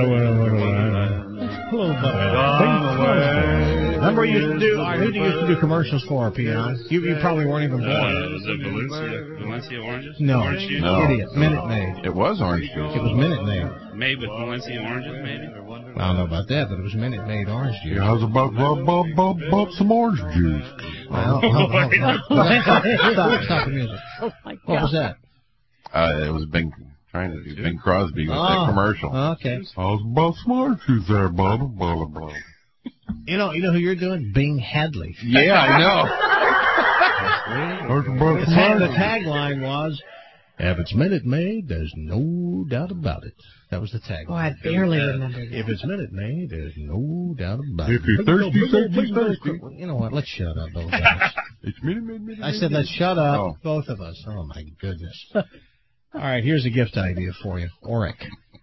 Speaker 3: Hello, buddy. Remember you used to do, uh, who did you used to do commercials for, Peon? You, you probably weren't even born.
Speaker 25: Uh, was it Valencia, Valencia Oranges?
Speaker 3: No.
Speaker 25: Orange juice?
Speaker 1: No.
Speaker 3: Idiot. Minute Maid.
Speaker 1: It was Orange Juice.
Speaker 3: It was Minute Maid.
Speaker 25: Made with Valencia Oranges, maybe?
Speaker 3: I don't know about that, but it was Minute Maid Orange Juice.
Speaker 1: Yeah, I was about to bump, bump, bump some orange juice.
Speaker 3: Well, well, well, well, stop, stop the music.
Speaker 7: Oh, my God.
Speaker 3: What was that?
Speaker 1: Uh, it was a big Trying to do Bing Crosby with
Speaker 3: Oh,
Speaker 1: that commercial.
Speaker 3: Okay.
Speaker 13: I was about smart you there, blah, blah, blah, blah.
Speaker 3: You know, you know who you're doing? Bing Hadley.
Speaker 1: Yeah, I
Speaker 3: know. the, tag, the tagline was, if it's Minute Maid, there's no doubt about it. That was the tagline.
Speaker 2: Oh, I barely remember that.
Speaker 3: If it's Minute Maid, there's no doubt about
Speaker 13: If
Speaker 3: it.
Speaker 13: you're thirsty, say you're thirsty.
Speaker 3: You know what? Let's shut up, both of us.
Speaker 13: It's Minute Maid, Minute
Speaker 3: I
Speaker 13: Maid,
Speaker 3: said let's shut up,
Speaker 1: Oh.
Speaker 3: both of us. Oh, my goodness. All right, here's a gift idea for you. Oric.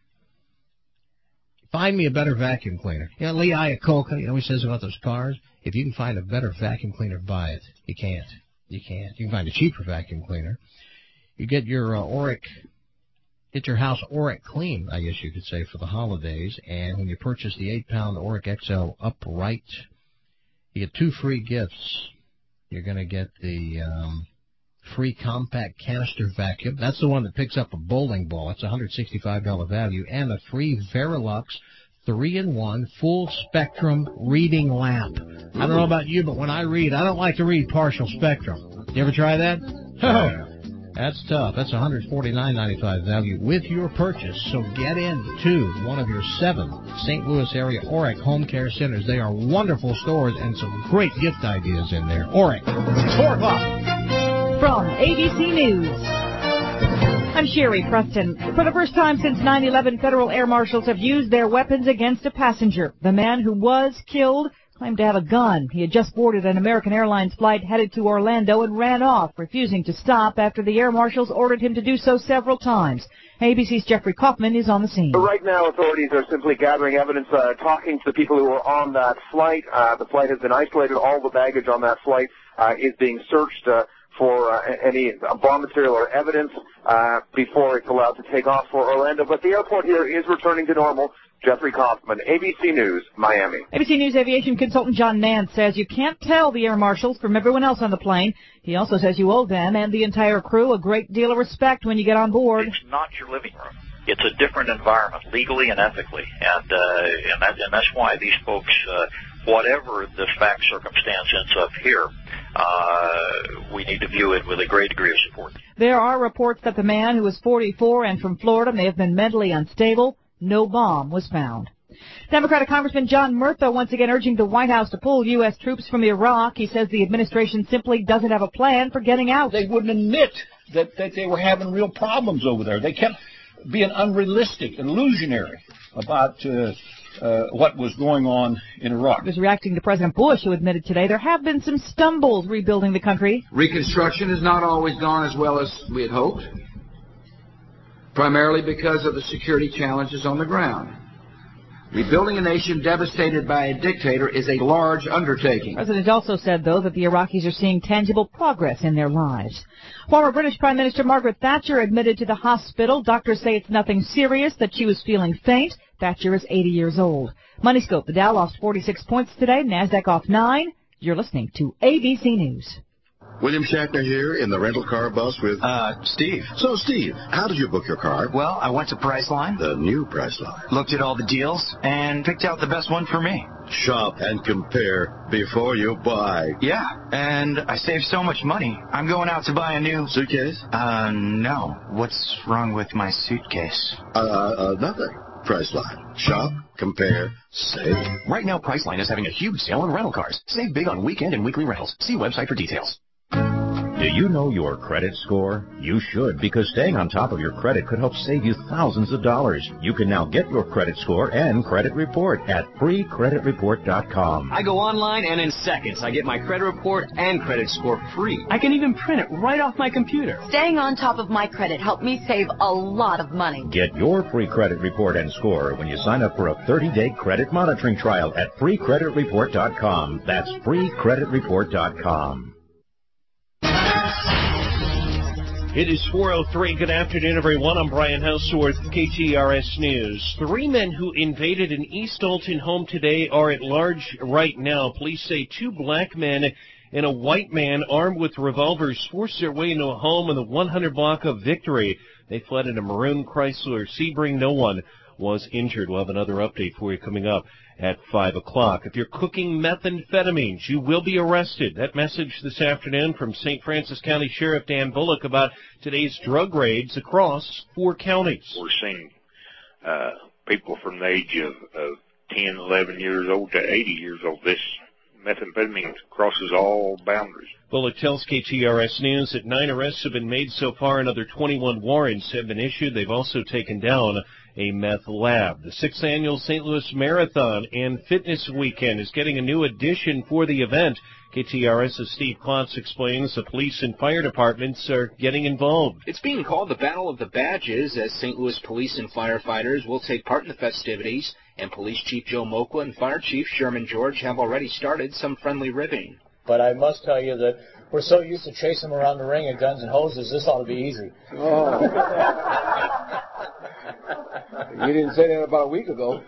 Speaker 3: Find me a better vacuum cleaner. You know, Lee Iacocca, you know what he says about those cars? If you can find a better vacuum cleaner, buy it. You can't. You can't. You can find a cheaper vacuum cleaner. You get your uh, Oric, get your house Oric clean, I guess you could say, for the holidays. And when you purchase the eight pound Oric X L Upright, you get two free gifts. You're going to get the um, free compact canister vacuum. That's the one that picks up a bowling ball. It's a one hundred sixty-five dollars value. And a free Verilux three in one full spectrum reading lamp. I don't know about you, but when I read, I don't like to read partial spectrum. You ever try that? Oh, that's tough. That's one hundred forty-nine ninety-five value with your purchase. So get into one of your seven Saint Louis area Oric home care centers. They are wonderful stores and some great gift ideas in there. Oric. Four o'clock.
Speaker 6: From A B C News, I'm Sherry Preston. For the first time since nine eleven, federal air marshals have used their weapons against a passenger. The man who was killed claimed to have a gun. He had just boarded an American Airlines flight headed to Orlando and ran off, refusing to stop after the air marshals ordered him to do so several times. A B C's Jeffrey Kaufman is on the scene.
Speaker 9: Right now, authorities are simply gathering evidence, uh, talking to the people who were on that flight. Uh, the flight has been isolated. All the baggage on that flight uh, is being searched uh, for uh, any bomb material or evidence uh, before it's allowed to take off for Orlando. But the airport here is returning to normal. Jeffrey Kaufman, A B C News, Miami.
Speaker 6: A B C News aviation consultant John Nance says you can't tell the air marshals from everyone else on the plane. He also says you owe them and the entire crew a great deal of respect when you get on board.
Speaker 10: It's not your living room. It's a different environment, legally and ethically, and uh, and, that, and that's why these folks, uh, whatever the fact circumstance ends up here, uh, we need to view it with a great degree of support.
Speaker 6: There are reports that the man, who is forty-four and from Florida, may have been mentally unstable. No bomb was found. Democratic Congressman John Murtha once again urging the White House to pull U S troops from Iraq. He says the administration simply doesn't have a plan for getting out.
Speaker 11: They wouldn't admit that, that they were having real problems over there. They kept being unrealistic and illusionary about uh, uh, what was going on in Iraq.
Speaker 6: He was reacting to President Bush, who admitted today there have been some stumbles rebuilding the country.
Speaker 12: Reconstruction has not always gone as well as we had hoped, primarily because of the security challenges on the ground. Rebuilding a nation devastated by a dictator is a large undertaking.
Speaker 6: The president also said, though, that the Iraqis are seeing tangible progress in their lives. Former British Prime Minister Margaret Thatcher admitted to the hospital. Doctors say it's nothing serious, that she was feeling faint. Thatcher is eighty years old. Moneyscope, the Dow lost forty-six points today. NASDAQ off nine. You're listening to A B C News.
Speaker 26: William Shatner here in the rental car bus with...
Speaker 27: Uh, Steve.
Speaker 26: So, Steve, how did you book your car?
Speaker 27: Well, I went to Priceline.
Speaker 26: The new Priceline.
Speaker 27: Looked at all the deals and picked out the best one for me.
Speaker 26: Shop and compare before you buy.
Speaker 27: Yeah, and I saved so much money. I'm going out to buy a new...
Speaker 26: Suitcase?
Speaker 27: Uh, no. What's wrong with my suitcase?
Speaker 26: Uh, uh nothing. Priceline. Shop, compare, save.
Speaker 27: Right now, Priceline is having a huge sale on rental cars. Save big on weekend and weekly rentals. See website for details.
Speaker 28: Do you know your credit score? You should, because staying on top of your credit could help save you thousands of dollars. You can now get your credit score and credit report at free credit report dot com.
Speaker 29: I go online and in seconds I get my credit report and credit score free. I can even print it right off my computer.
Speaker 30: Staying on top of my credit helped me save a lot of money.
Speaker 28: Get your free credit report and score when you sign up for a thirty-day credit monitoring trial at free credit report dot com. That's free credit report dot com.
Speaker 31: It is four oh three. Good afternoon, everyone. I'm Brian Houseworth, K T R S News. Three men who invaded an East Alton home today are at large right now. Police say two black men and a white man armed with revolvers forced their way into a home in the one hundred block of Victory. They fled in a maroon Chrysler Sebring. No one was injured. We'll have another update for you coming up at five o'clock. If you're cooking methamphetamines, you will be arrested. That message this afternoon from Saint Francis County Sheriff Dan Bullock about today's drug raids across four counties.
Speaker 4: We're seeing uh, people from the age of, of ten, eleven years old to eighty years old. This methamphetamine crosses all boundaries.
Speaker 31: Bullock tells K T R S News that nine arrests have been made so far. Another twenty-one warrants have been issued. They've also taken down a meth lab. The sixth annual Saint Louis Marathon and Fitness Weekend is getting a new addition for the event. KTRS's Steve Klotz explains the police and fire departments are getting involved.
Speaker 5: It's being called the Battle of the Badges, as Saint Louis police and firefighters will take part in the festivities, and Police Chief Joe Mokla and Fire Chief Sherman George have already started some friendly ribbing.
Speaker 14: But I must tell you that we're so used to chasing them around the ring at guns and hoses, this ought to be easy.
Speaker 15: Oh. You didn't say that about a week ago.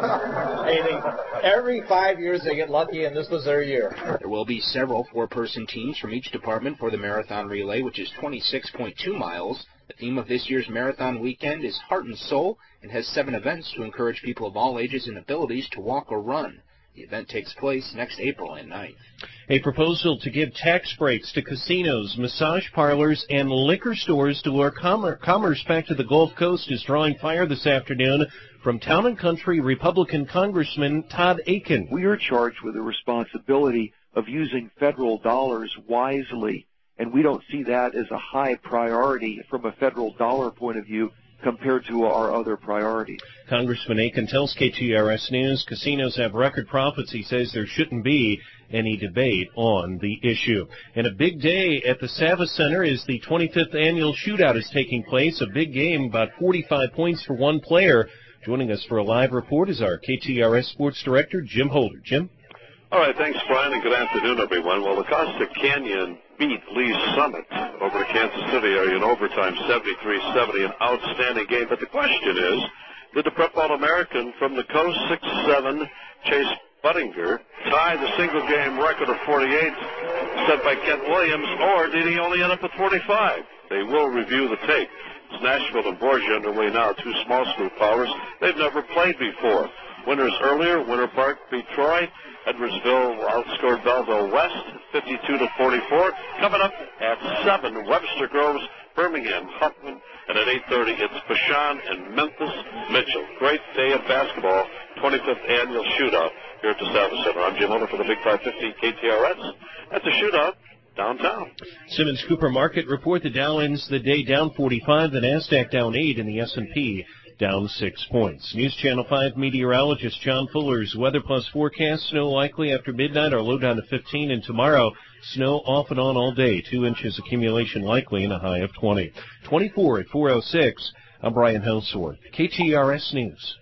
Speaker 14: Hey, they, every five years they get lucky, and this was their year.
Speaker 5: There will be several four-person teams from each department for the marathon relay, which is twenty-six point two miles. The theme of this year's marathon weekend is Heart and Soul and has seven events to encourage people of all ages and abilities to walk or run. The event takes place next April and ninth.
Speaker 31: A proposal to give tax breaks to casinos, massage parlors, and liquor stores to lure com- commerce back to the Gulf Coast is drawing fire this afternoon from Town and Country Republican Congressman Todd Akin.
Speaker 16: We are charged with the responsibility of using federal dollars wisely, and we don't see that as a high priority from a federal dollar point of view compared to our other priorities.
Speaker 31: Congressman Akin tells K T R S News casinos have record profits. He says there shouldn't be any debate on the issue. And a big day at the Savas Center is the twenty-fifth annual shootout is taking place. A big game, about forty-five points for one player. Joining us for a live report is our K T R S Sports Director, Jim Holder. Jim?
Speaker 17: All right, thanks, Brian, and good afternoon, everyone. Well, the Costa Canyon beat Lee's Summit over to Kansas City area in overtime, seventy-three seventy, an outstanding game. But the question is, did the Prep All-American from the coast, six seven, Chase Buttinger, tie the single-game record of forty-eight set by Kent Williams, or did he only end up with forty-five? They will review the tape. It's Nashville and Borgia underway now, two small school powers. They've never played before. Winners earlier, Winter Park beat Troy. Edwardsville outscored Belleville West, fifty-two to forty-four. Coming up at seven, Webster Groves, Birmingham, Huffman, and at eight thirty, it's Bashan and Memphis Mitchell. Great day of basketball, twenty-fifth annual shootout here at the Savas Center. I'm Jim Hunter for the Big five fifty K T R S. At the shootout downtown.
Speaker 31: Simmons Cooper Market report the Dow ends the day down forty-five, the NASDAQ down eight, and the S and P down six points. News Channel five meteorologist John Fuller's Weather Plus forecast. Snow likely after midnight, our low down to fifteen, and tomorrow snow off and on all day. Two inches accumulation likely and a high of twenty. twenty-four at four oh six. I'm Brian Houseworth, K T R S News.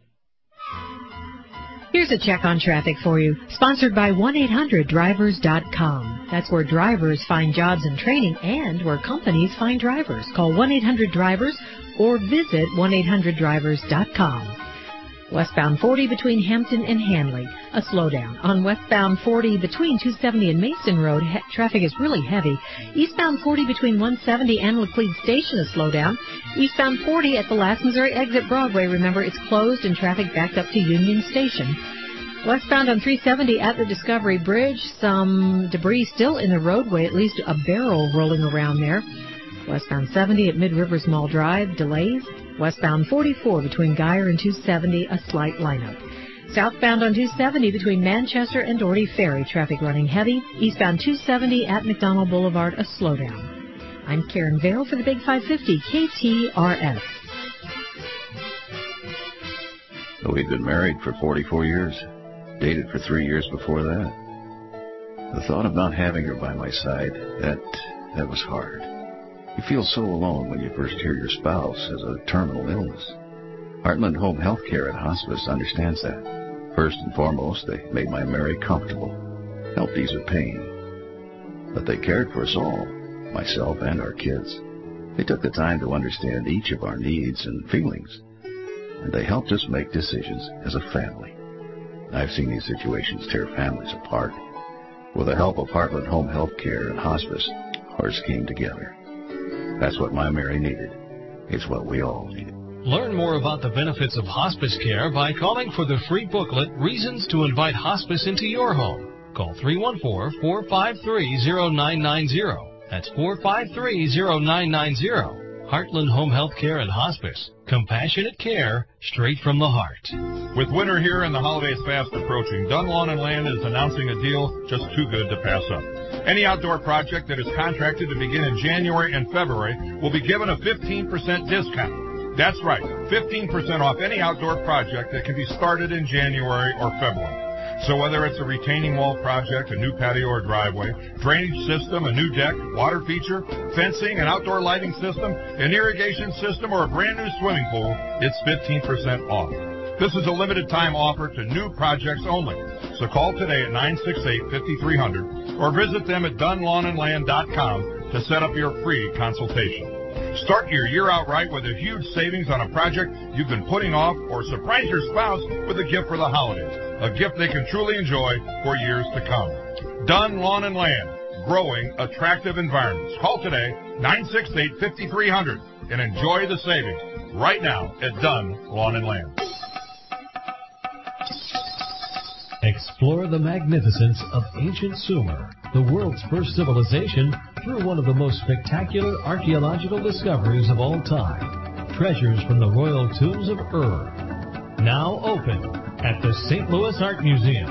Speaker 2: Here's a check on traffic for you, sponsored by one eight hundred drivers dot com. That's where drivers find jobs and training and where companies find drivers. Call one eight hundred drivers or visit one eight hundred drivers dot com. Westbound forty between Hampton and Hanley, a slowdown. On westbound forty between two seventy and Mason Road, he- traffic is really heavy. Eastbound forty between one seventy and Laclede Station, a slowdown. Eastbound forty at the last Missouri exit Broadway, remember it's closed and traffic backed up to Union Station. Westbound on three seventy at the Discovery Bridge, some debris still in the roadway, at least a barrel rolling around there. Westbound seventy at Mid-Rivers Mall Drive, delays. Westbound forty-four between Geyer and two seventy, a slight lineup. Southbound on two seventy between Manchester and Doherty Ferry, traffic running heavy. Eastbound two seventy at McDonald Boulevard, a slowdown. I'm Karen Vale for the Big five fifty K T R S.
Speaker 18: We'd been married for forty-four years. Dated for three years before that. The thought of not having her by my side, that that was hard. You feel so alone when you first hear your spouse has a terminal illness. Heartland Home Health Care and Hospice understands that. First and foremost, they made my Mary comfortable, helped ease her pain. But they cared for us all, myself and our kids. They took the time to understand each of our needs and feelings, and they helped us make decisions as a family. I've seen these situations tear families apart. With the help of Heartland Home Health Care and Hospice, ours came together. That's what my Mary needed. It's what we all needed.
Speaker 1: Learn more about the benefits of hospice care by calling for the free booklet, Reasons to Invite Hospice into Your Home. Call three one four, four five three, zero nine nine zero. That's four five three, zero nine nine zero. Heartland Home Health Care and Hospice. Compassionate care straight from the heart.
Speaker 7: With winter here and the holidays fast approaching, Dunn Lawn and Land is announcing a deal just too good to pass up. Any outdoor project that is contracted to begin in January and February will be given a fifteen percent discount. That's right, fifteen percent off any outdoor project that can be started in January or February. So whether it's a retaining wall project, a new patio or driveway, drainage system, a new deck, water feature, fencing, an outdoor lighting system, an irrigation system, or a brand new swimming pool, it's fifteen percent off. This is a limited time offer to new projects only. So call today at nine six eight, five three zero zero or visit them at dunn lawn and land dot com to set up your free consultation. Start your year out right with a huge savings on a project you've been putting off, or surprise your spouse with a gift for the holidays, a gift they can truly enjoy for years to come. Dunn Lawn and Land, growing attractive environments. Call today, nine six eight, five three zero zero, and enjoy the savings right now at Dunn Lawn and Land.
Speaker 1: Explore the magnificence of ancient Sumer, the world's first civilization, through one of the most spectacular archaeological discoveries of all time. Treasures from the royal tombs of Ur. Now open at the Saint Louis Art Museum.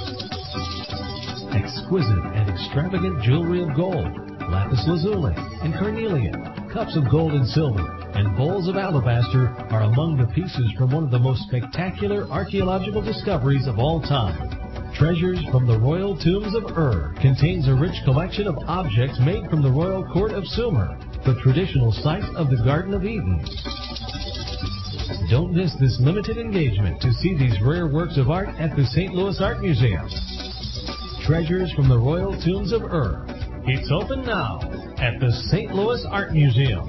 Speaker 1: Exquisite and extravagant jewelry of gold, lapis lazuli and carnelian, cups of gold and silver, and bowls of alabaster are among the pieces from one of the most spectacular archaeological discoveries of all time. Treasures from the Royal Tombs of Ur contains a rich collection of objects made from the Royal Court of Sumer, the traditional site of the Garden of Eden. Don't miss this limited engagement to see these rare works of art at the Saint Louis Art Museum. Treasures from the Royal Tombs of Ur. It's open now at the Saint Louis Art Museum.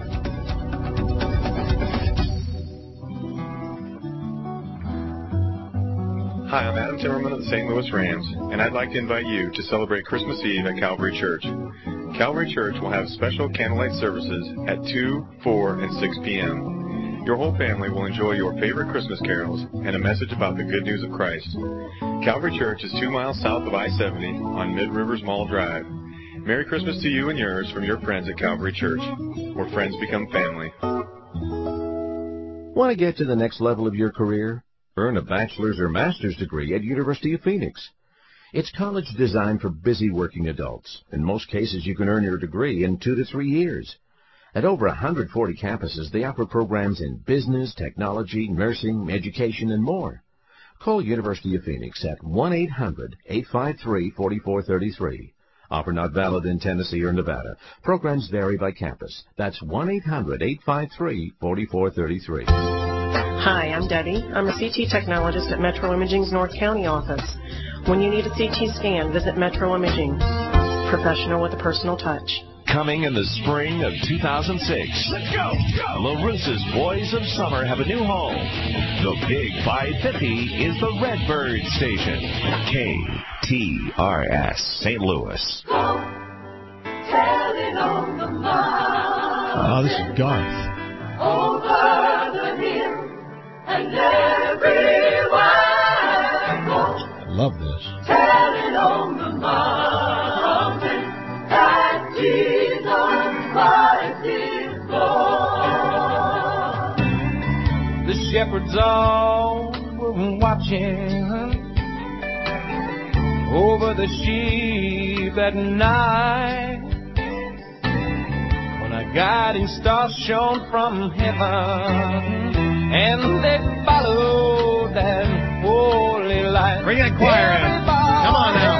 Speaker 8: Hi, I'm Adam Timmerman of the Saint Louis Rams, and I'd like to invite you to celebrate Christmas Eve at Calvary Church. Calvary Church will have special candlelight services at two, four, and six p.m. Your whole family will enjoy your favorite Christmas carols and a message about the good news of Christ. Calvary Church is two miles south of I seventy on Mid-Rivers Mall Drive. Merry Christmas to you and yours from your friends at Calvary Church, where friends become family.
Speaker 28: Want to get to the next level of your career? Earn a bachelor's or master's degree at University of Phoenix. It's college designed for busy working adults. In most cases, you can earn your degree in two to three years. At over one hundred forty campuses, they offer programs in business, technology, nursing, education, and more. Call University of Phoenix at one eight hundred, eight five three, four four three three. Offer not valid in Tennessee or Nevada. Programs vary by campus. That's one eight hundred, eight five three, four four three three.
Speaker 13: Hi, I'm Debbie. I'm a C T technologist at Metro Imaging's North County office. When you need a C T scan, visit Metro Imaging. Professional with a personal touch.
Speaker 19: Coming in the spring of two thousand six. Let's go! go. LaRussa's Boys of Summer have a new home. The Big five fifty is the Redbird Station. K T R S Saint Louis.
Speaker 3: Oh, this is Garth.
Speaker 20: Over the hill and everywhere goes.
Speaker 3: I love this.
Speaker 20: Telling on the mountain that Jesus Christ is born.
Speaker 21: The shepherds all were watching over the sheep at night. When a guiding star shone from heaven, and they followed that holy light.
Speaker 3: Bring that choir in. Come on now.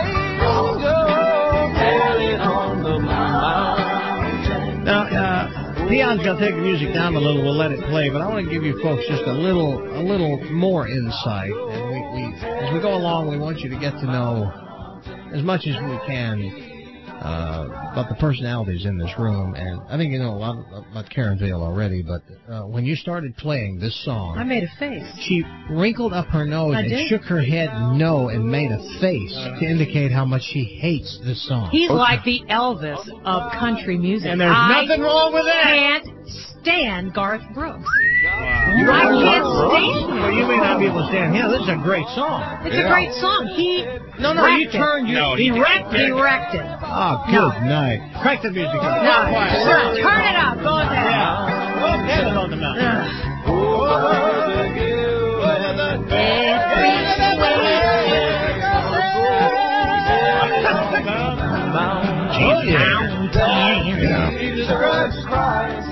Speaker 3: Now, uh, Peon's going to take the music down a little. We'll let it play, but I want to give you folks just a little, a little more insight. And we, we, as we go along, we want you to get to know as much as we can uh, about the personalities in this room. And I think you know a lot about Karen Vale already, but uh, when you started playing this song,
Speaker 2: I made a face.
Speaker 3: She wrinkled up her nose
Speaker 2: I
Speaker 3: and
Speaker 2: did?
Speaker 3: shook her head no and made a face to indicate how much she hates this song.
Speaker 2: He's like the Elvis of country music.
Speaker 3: And there's
Speaker 2: I
Speaker 3: nothing wrong with that.
Speaker 2: Can't stand Garth Brooks.
Speaker 3: You don't
Speaker 2: I
Speaker 3: know
Speaker 2: can't
Speaker 3: Garth Brooks?
Speaker 2: stand him.
Speaker 3: Well, you may not be able to stand him. This is a great song.
Speaker 2: It's
Speaker 3: Yeah.
Speaker 2: a great song. He
Speaker 3: No, no,
Speaker 2: wrecked
Speaker 3: you
Speaker 2: it.
Speaker 3: turned your...
Speaker 7: No,
Speaker 3: he
Speaker 7: he
Speaker 3: wrecked it.
Speaker 2: He wrecked it.
Speaker 3: Oh, good night. Crank the music up.
Speaker 2: No,
Speaker 3: Quiet.
Speaker 2: sure, turn it up. Go ahead.
Speaker 3: Yeah. Oh, get it on the mountain.
Speaker 20: Oh, yeah. Jesus Christ.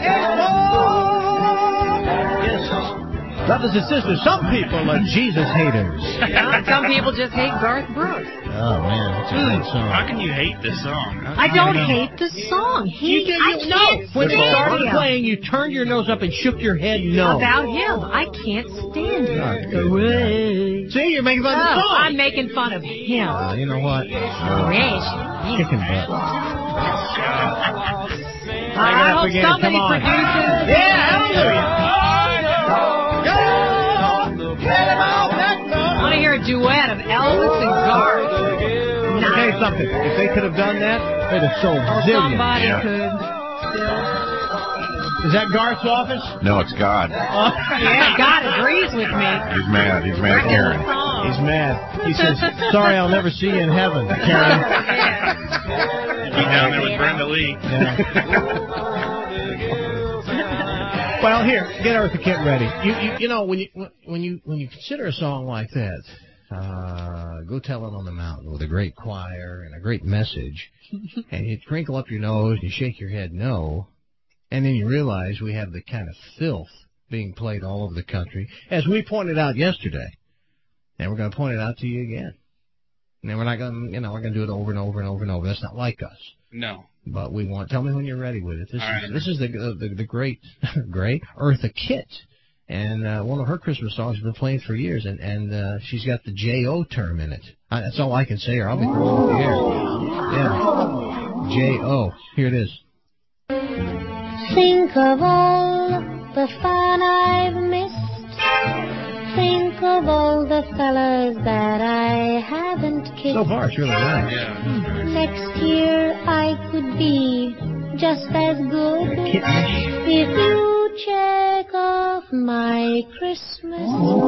Speaker 3: Brothers and sisters, some people are Jesus haters.
Speaker 2: Yeah, some people just hate Garth Brooks.
Speaker 3: Oh, man, that's a great song.
Speaker 6: How can you hate this song?
Speaker 2: I don't hate the song. He,
Speaker 3: You did,
Speaker 2: I
Speaker 3: you, no.
Speaker 2: can't
Speaker 3: When it
Speaker 2: stand
Speaker 3: started
Speaker 2: him.
Speaker 3: playing, you turned your nose up and shook your head no.
Speaker 2: About him, I can't stand him.
Speaker 3: Oh, good night. See, you're making fun of the
Speaker 2: Oh,
Speaker 3: song.
Speaker 2: I'm making fun of him.
Speaker 3: Uh, you know what? Uh, chicken butt.
Speaker 2: I hope
Speaker 3: again.
Speaker 2: somebody
Speaker 3: Come on.
Speaker 2: produces.
Speaker 3: Yeah, hallelujah.
Speaker 2: I want to hear a duet of Elvis and Garth.
Speaker 3: I'll tell you something. If they could have done that, they'd have sold
Speaker 2: Or
Speaker 3: zillions.
Speaker 2: somebody
Speaker 3: Yeah.
Speaker 2: could still.
Speaker 3: Is that Garth's office?
Speaker 18: No, it's God.
Speaker 2: Yeah, God agrees with me.
Speaker 18: He's mad. He's mad at Karen.
Speaker 3: He's mad. He says, sorry, I'll never see you in heaven, Karen.
Speaker 6: Be down there with Brenda Lee.
Speaker 3: Well, here, get Eartha Kitt ready. You, you, you know, when you when you when you consider a song like that, uh, Go Tell It on the Mountain with a great choir and a great message, and you crinkle up your nose, you shake your head no, and then you realize we have the kind of filth being played all over the country, as we pointed out yesterday, and we're going to point it out to you again. And we're not going to, you know, we're going to do it over and over and over and over. That's not like us.
Speaker 6: No.
Speaker 3: But we want. Tell me when you're ready with it. This
Speaker 6: All
Speaker 3: is
Speaker 6: right.
Speaker 3: this is the the, the great, great Eartha Kitt, and uh, one of her Christmas songs has been playing for years, and and uh, she's got the J O term in it. I, that's all I can say, or I'll be thrown off the air. Yeah, J O. Here it is.
Speaker 20: Think of all the fun I've missed. Think of all the fellas that I haven't kissed.
Speaker 3: So far, it's really nice.
Speaker 6: Yeah.
Speaker 20: Next year I could be just as good if you check off my Christmas.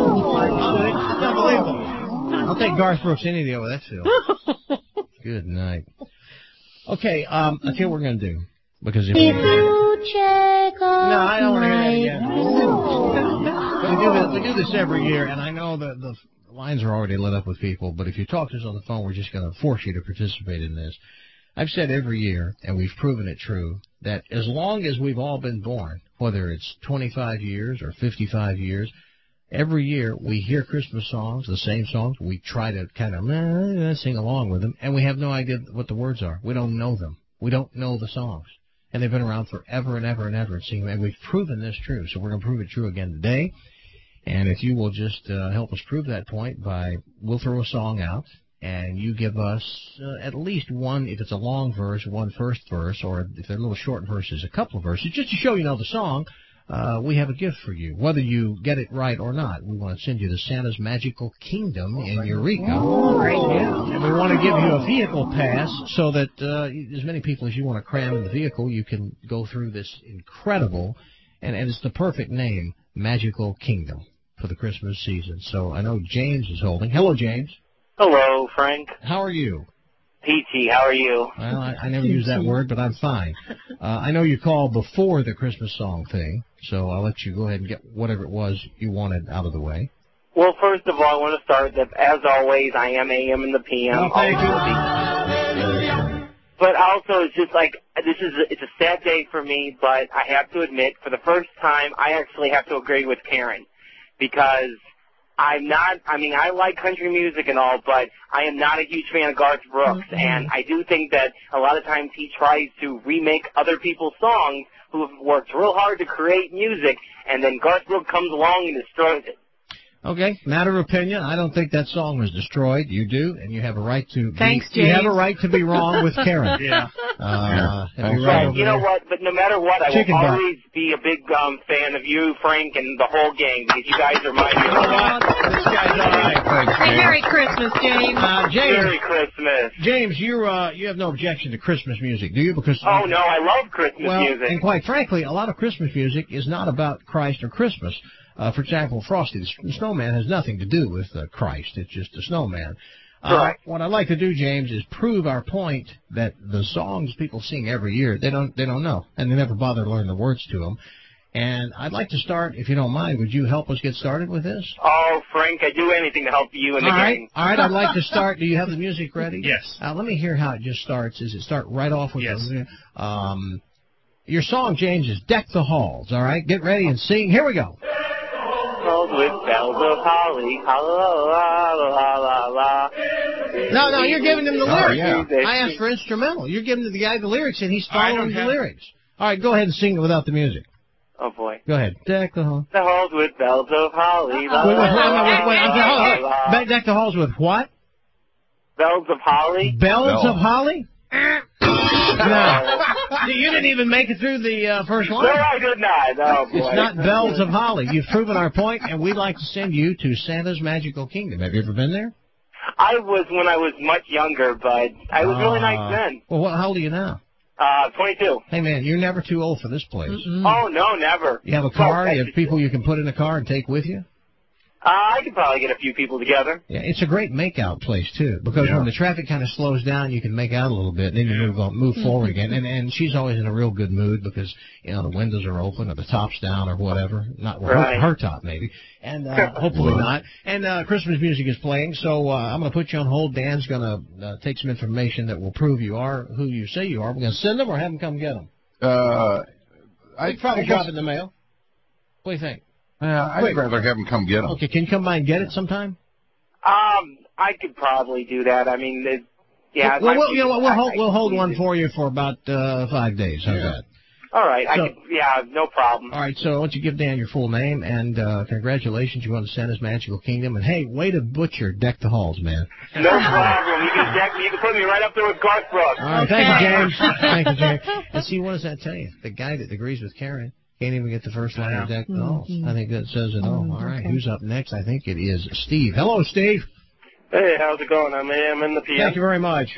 Speaker 3: It's unbelievable. I'll take Garth Brooks any day over that, Phil. Good night. Okay, um, I'll tell you what we're going to do. Because if,
Speaker 20: If you check off
Speaker 3: No, I don't want to hear that
Speaker 20: my
Speaker 3: again. We do this, we do this every year, and I know that the lines are already lit up with people, but if you talk to us on the phone, we're just going to force you to participate in this. I've said every year, and we've proven it true, that as long as we've all been born, whether it's twenty-five years or fifty-five years, every year we hear Christmas songs, the same songs. We try to kind of uh, sing along with them, and we have no idea what the words are. We don't know them. We don't know the songs. And they've been around forever and ever and ever. And we've proven this true, so we're going to prove it true again today. And if you will just uh, help us prove that point by, we'll throw a song out, and you give us uh, at least one, if it's a long verse, one first verse, or if they're little short verses, a couple of verses, just to show you know the song. Uh, we have a gift for you, whether you get it right or not. We want to send you to Santa's Magical Kingdom in Eureka. And we want to give you a vehicle pass so that uh, as many people as you want to cram in the vehicle, you can go through this incredible, and, and it's the perfect name, Magical Kingdom, for the Christmas season. So I know James is holding. Hello, James.
Speaker 9: Hello, Frank.
Speaker 3: How are you?
Speaker 9: Peachy, how are you?
Speaker 3: Well, I, I never use that word, but I'm fine. Uh, I know you called before the Christmas song thing, so I'll let you go ahead and get whatever it was you wanted out of the way.
Speaker 9: Well, first of all, I want to start that, as always, I am A M and the P M.
Speaker 3: Oh, thank you.
Speaker 9: But also, it's just like, this is, a, it's a sad day for me, but I have to admit, for the first time, I actually have to agree with Karen, because I'm not, I mean, I like country music and all, but I am not a huge fan of Garth Brooks, mm-hmm. and I do think that a lot of times he tries to remake other people's songs who have worked real hard to create music, and then Garth Brooks comes along and destroys it.
Speaker 3: Okay, matter of opinion. I don't think that song was destroyed. You do, and you have a right to.
Speaker 2: Thanks,
Speaker 3: be, You have a
Speaker 2: James.
Speaker 3: right to be wrong with Karen.
Speaker 6: Yeah.
Speaker 3: Uh,
Speaker 18: Yeah.
Speaker 3: and be
Speaker 9: But
Speaker 3: right over
Speaker 9: you know
Speaker 3: there.
Speaker 9: what? But no matter what, I
Speaker 3: Chicken
Speaker 9: will
Speaker 3: butt.
Speaker 9: always be a big um, fan of you, Frank, and the whole gang because you guys are my heroes.
Speaker 3: This guy's all right. Thanks,
Speaker 2: Hey,
Speaker 3: James.
Speaker 2: Merry Christmas, James.
Speaker 3: Uh, James,
Speaker 9: Merry Christmas.
Speaker 3: James, you uh, you have no objection to Christmas music, do you? Because
Speaker 9: Oh no, I love Christmas
Speaker 3: well,
Speaker 9: music.
Speaker 3: and quite frankly, a lot of Christmas music is not about Christ or Christmas. Uh, for example, Frosty the Snowman has nothing to do with uh, Christ. It's just a snowman. Uh,
Speaker 9: Right.
Speaker 3: What I'd like to do, James, is prove our point that the songs people sing every year, they don't they don't know, and they never bother to learn the words to them. And I'd like to start, if you don't mind, would you help us get started with this?
Speaker 9: Oh, Frank, I do anything to help you and the
Speaker 3: All right,
Speaker 9: gang.
Speaker 3: all right. I'd like to start. Do you have the music ready?
Speaker 6: Yes.
Speaker 3: Uh, let me hear how it just starts. Does it start right off with
Speaker 6: Yes.
Speaker 3: the um? Your song, James, is "Deck the Halls." All right, get ready and sing. Here we go.
Speaker 9: Bells with bells of holly, la la la la la la.
Speaker 3: No, no, you're giving him the
Speaker 18: Oh,
Speaker 3: lyrics.
Speaker 18: yeah.
Speaker 3: I asked for instrumental. You're giving the guy the lyrics, and he's
Speaker 6: I don't
Speaker 3: following the
Speaker 6: have-
Speaker 3: lyrics. All right, go ahead and sing it without the music.
Speaker 9: Oh boy.
Speaker 3: Go ahead. Deck the halls.
Speaker 9: The halls with bells of holly, la
Speaker 3: Wait,
Speaker 9: la
Speaker 3: wait, wait,
Speaker 9: la
Speaker 3: wait, wait. I'm sorry,
Speaker 9: la
Speaker 3: hold
Speaker 9: la
Speaker 3: on.
Speaker 9: la.
Speaker 3: Deck the halls with what?
Speaker 9: Bells of holly.
Speaker 3: Bells
Speaker 18: Bell.
Speaker 3: of holly? No. You didn't even make it through the uh, first
Speaker 9: No,
Speaker 3: line.
Speaker 9: I did not. Oh boy.
Speaker 3: It's not bells of holly. You've proven our point, and we'd like to send you to Santa's Magical Kingdom. Have you ever been there?
Speaker 9: I was when I was much younger, but I was really nice
Speaker 3: Uh,
Speaker 9: then.
Speaker 3: Well, what, how old are you now?
Speaker 9: Uh, twenty-two.
Speaker 3: Hey, man, you're never too old for this place.
Speaker 9: Oh no, never.
Speaker 3: You have a car?
Speaker 9: Well,
Speaker 3: You have people you can put in the car and take with you?
Speaker 9: Uh, I could probably get a few people together.
Speaker 3: Yeah, it's a great make-out place, too, because
Speaker 6: Yeah.
Speaker 3: when the traffic kind of slows down, you can make out a little bit, and then you move on, move forward again. And and she's always in a real good mood because, you know, the windows are open or the top's down or whatever. Not well,
Speaker 9: Right.
Speaker 3: her, her top, maybe. And uh, hopefully not. And uh, Christmas music is playing, so uh, I'm going to put you on hold. Dan's going to uh, take some information that will prove you are who you say you are. We're going to send them or have them come get them?
Speaker 18: Uh, I
Speaker 3: I'd probably
Speaker 18: I
Speaker 3: drop
Speaker 18: guess-
Speaker 3: it in the mail. What do you think?
Speaker 18: Yeah, I'd
Speaker 3: Wait.
Speaker 18: rather have them come get them.
Speaker 3: Okay, can you come by and get it sometime?
Speaker 9: Um, I could probably do that. I mean, it, yeah.
Speaker 3: Well,
Speaker 9: my-
Speaker 3: we'll, you know what, we'll
Speaker 9: I-
Speaker 3: hold,
Speaker 9: I
Speaker 3: we'll
Speaker 9: could
Speaker 3: hold
Speaker 9: use
Speaker 3: one
Speaker 9: it.
Speaker 3: for you for about uh, five days. How's
Speaker 18: Yeah.
Speaker 3: that?
Speaker 9: All right. I
Speaker 3: So-
Speaker 9: could, yeah, no problem.
Speaker 3: All right, so I want you to give Dan your full name, and uh, congratulations, you won to Santa's Magical Kingdom. And hey, way to butcher Deck the Halls, man.
Speaker 9: No problem. You can deck me. You can put me right up there with Garth Brooks.
Speaker 3: All right, thank you, James. Thank you, James. And see, what does that tell you? The guy that agrees with Karen can't even get the first line of Deck the Halls. I think that says it all. All right, who's up next? I think it is Steve. Hello, Steve.
Speaker 9: Hey, how's it going? I'm A M in the P M.
Speaker 3: Thank you very much.